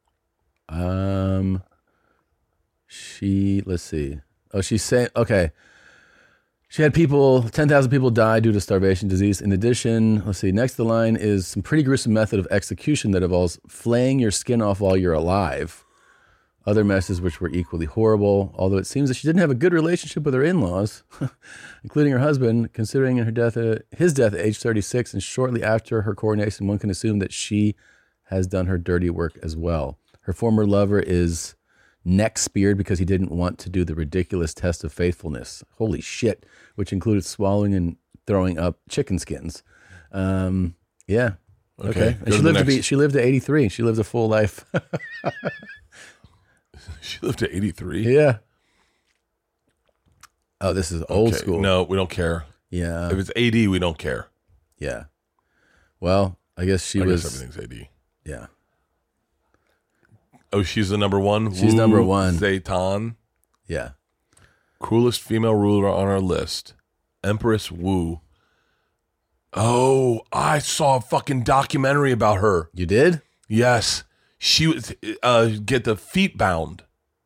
Let's see. Oh, she's saying, okay. She had 10,000 people die due to starvation disease. In addition, let's see, next to the line is some pretty gruesome method of execution that involves flaying your skin off while you're alive. Other messes which were equally horrible, although it seems that she didn't have a good relationship with her in-laws, including her husband, considering his death at age 36, and shortly after her coronation, one can assume that she has done her dirty work as well. Her former lover is neck speared because he didn't want to do the ridiculous test of faithfulness. Holy shit. Which included swallowing and throwing up chicken skins. Yeah. Okay. And she lived to 83. She lived a full life. She lived to 83? Yeah. Oh, this is old school. No, we don't care. Yeah. If it's AD, we don't care. Yeah. Well, I guess everything's AD. Yeah. Oh, she's the number one? She's number one. Zaytan. Yeah. Cruelest female ruler on our list. Empress Wu. Oh, I saw a fucking documentary about her. You did? Yes. She was get the feet bound.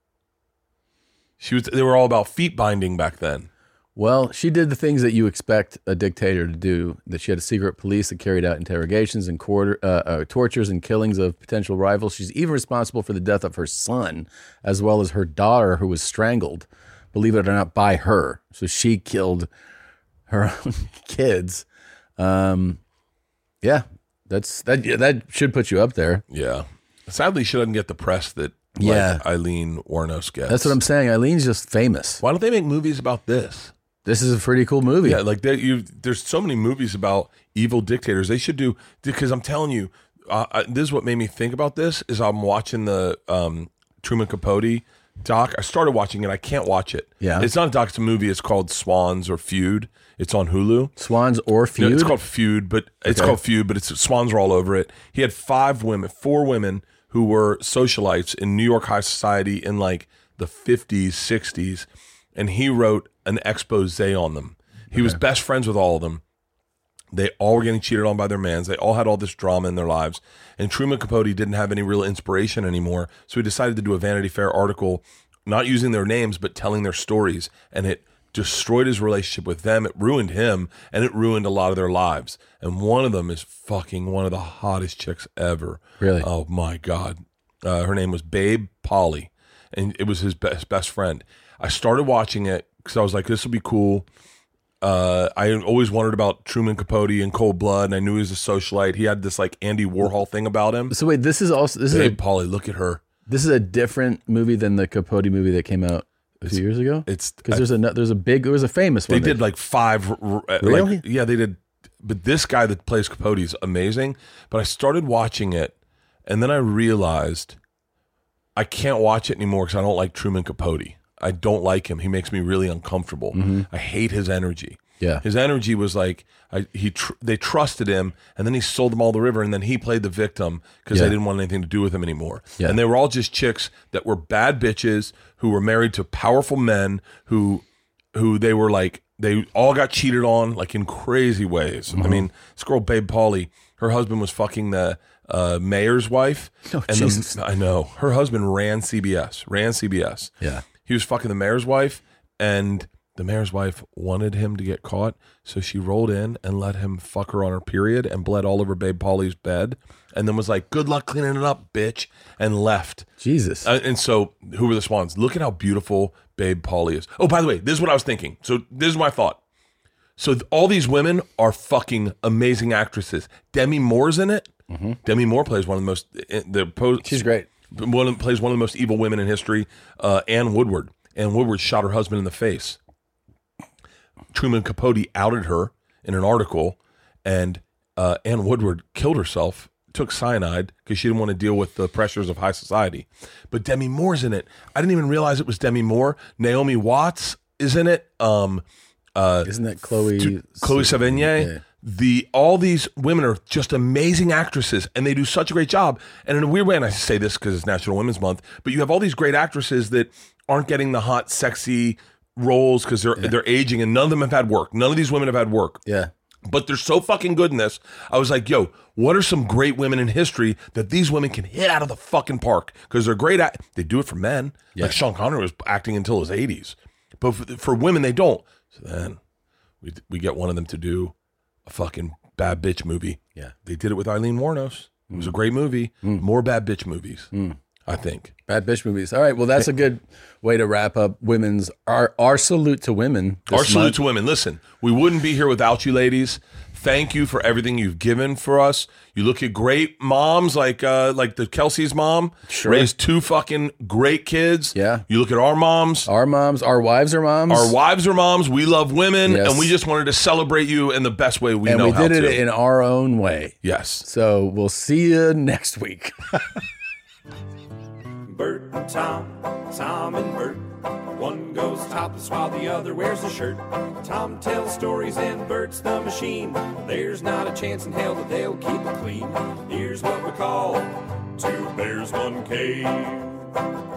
They were all about feet binding back then. Well, she did the things that you expect a dictator to do. That she had a secret police that carried out interrogations and tortures and killings of potential rivals. She's even responsible for the death of her son, as well as her daughter, who was strangled, believe it or not, by her. So she killed her own kids. Yeah, that should put you up there. Yeah. Sadly, she doesn't get the press that Eileen Wuornos gets. That's what I'm saying. Eileen's just famous. Why don't they make movies about this? This is a pretty cool movie. Yeah, like there's so many movies about evil dictators. They should do, because I'm telling you, this is what made me think about this. Is I'm watching the Truman Capote doc. I started watching it. I can't watch it. Yeah, it's not a doc. It's a movie. It's called Swans or Feud. It's on Hulu. Swans or Feud. No, it's called Feud, but it's called Feud. But it's swans are all over it. He had four women who were socialites in New York high society in like the 50s, 60s, and he wrote an expose on them. He was best friends with all of them. They all were getting cheated on by their mans. They all had all this drama in their lives. And Truman Capote didn't have any real inspiration anymore, so he decided to do a Vanity Fair article, not using their names, but telling their stories. And it destroyed his relationship with them. It ruined him, and it ruined a lot of their lives. And one of them is fucking one of the hottest chicks ever. Really? Oh, my God. Her name was Babe Polly, and it was his best friend. I started watching it because I was like, this will be cool. I always wondered about Truman Capote and Cold Blood, and I knew he was a socialite. He had this like Andy Warhol thing about him. So wait, this is Babe Polly, look at her. This is a different movie than the Capote movie that came out a few years ago. It's because there was a famous one. They did like 5. Really? Yeah, they did. But this guy that plays Capote is amazing. But I started watching it, and then I realized I can't watch it anymore because I don't like Truman Capote. I don't like him. He makes me really uncomfortable. Mm-hmm. I hate his energy. Yeah, his energy was like they trusted him, and then he sold them all the river, and then he played the victim because they didn't want anything to do with him anymore. Yeah. And they were all just chicks that were bad bitches who were married to powerful men who they were like, they all got cheated on like in crazy ways. Mm-hmm. I mean, this girl Babe Polly, her husband was fucking the mayor's wife. Oh, and Jesus. I know her husband ran CBS. Yeah, he was fucking the mayor's wife, and the mayor's wife wanted him to get caught, so she rolled in and let him fuck her on her period and bled all over Babe Polly's bed, and then was like, good luck cleaning it up, bitch, and left. Jesus. And so, who were the swans? Look at how beautiful Babe Polly is. Oh, by the way, this is what I was thinking. So this is my thought. So all these women are fucking amazing actresses. Demi Moore's in it. Mm-hmm. Demi Moore plays one of the most... She's great. Plays one of the most evil women in history, Ann Woodward. Ann Woodward shot her husband in the face. Truman Capote outed her in an article, and Ann Woodward killed herself, took cyanide because she didn't want to deal with the pressures of high society. But Demi Moore's in it. I didn't even realize it was Demi Moore. Naomi Watts is in it. Isn't that Chloe Sevigny? Yeah. All these women are just amazing actresses, and they do such a great job. And in a weird way, and I say this because it's National Women's Month, but you have all these great actresses that aren't getting the hot, sexy roles because they're aging, and none of them have had work. None of these women have had work. Yeah. But they're so fucking good in this. I was like, yo, what are some great women in history that these women can hit out of the fucking park? Because they're great at, they do it for men. Yeah. Like Sean Connery was acting until his 80s. But for women, they don't. So then we get one of them to do a fucking bad bitch movie. Yeah. They did it with Eileen Wuornos. It was a great movie. More bad bitch movies, I think. Bad bitch movies. All right. Well, that's a good way to wrap up our salute to women. Our salute to women. Listen, we wouldn't be here without you ladies. Thank you for everything you've given for us. You look at great moms like the Kelsey's mom. Sure. Raised 2 fucking great kids. Yeah. You look at our moms. Our wives are moms. Our wives are moms. We love women. Yes. And we just wanted to celebrate you in the best way we know how to. And we did it in our own way. Yes. So we'll see you next week. Bert and Tom, Tom and Bert. One goes topless while the other wears a shirt. Tom tells stories and Bert's the machine. There's not a chance in hell that they'll keep it clean. Here's what we call 2 Bears, 1 Cave.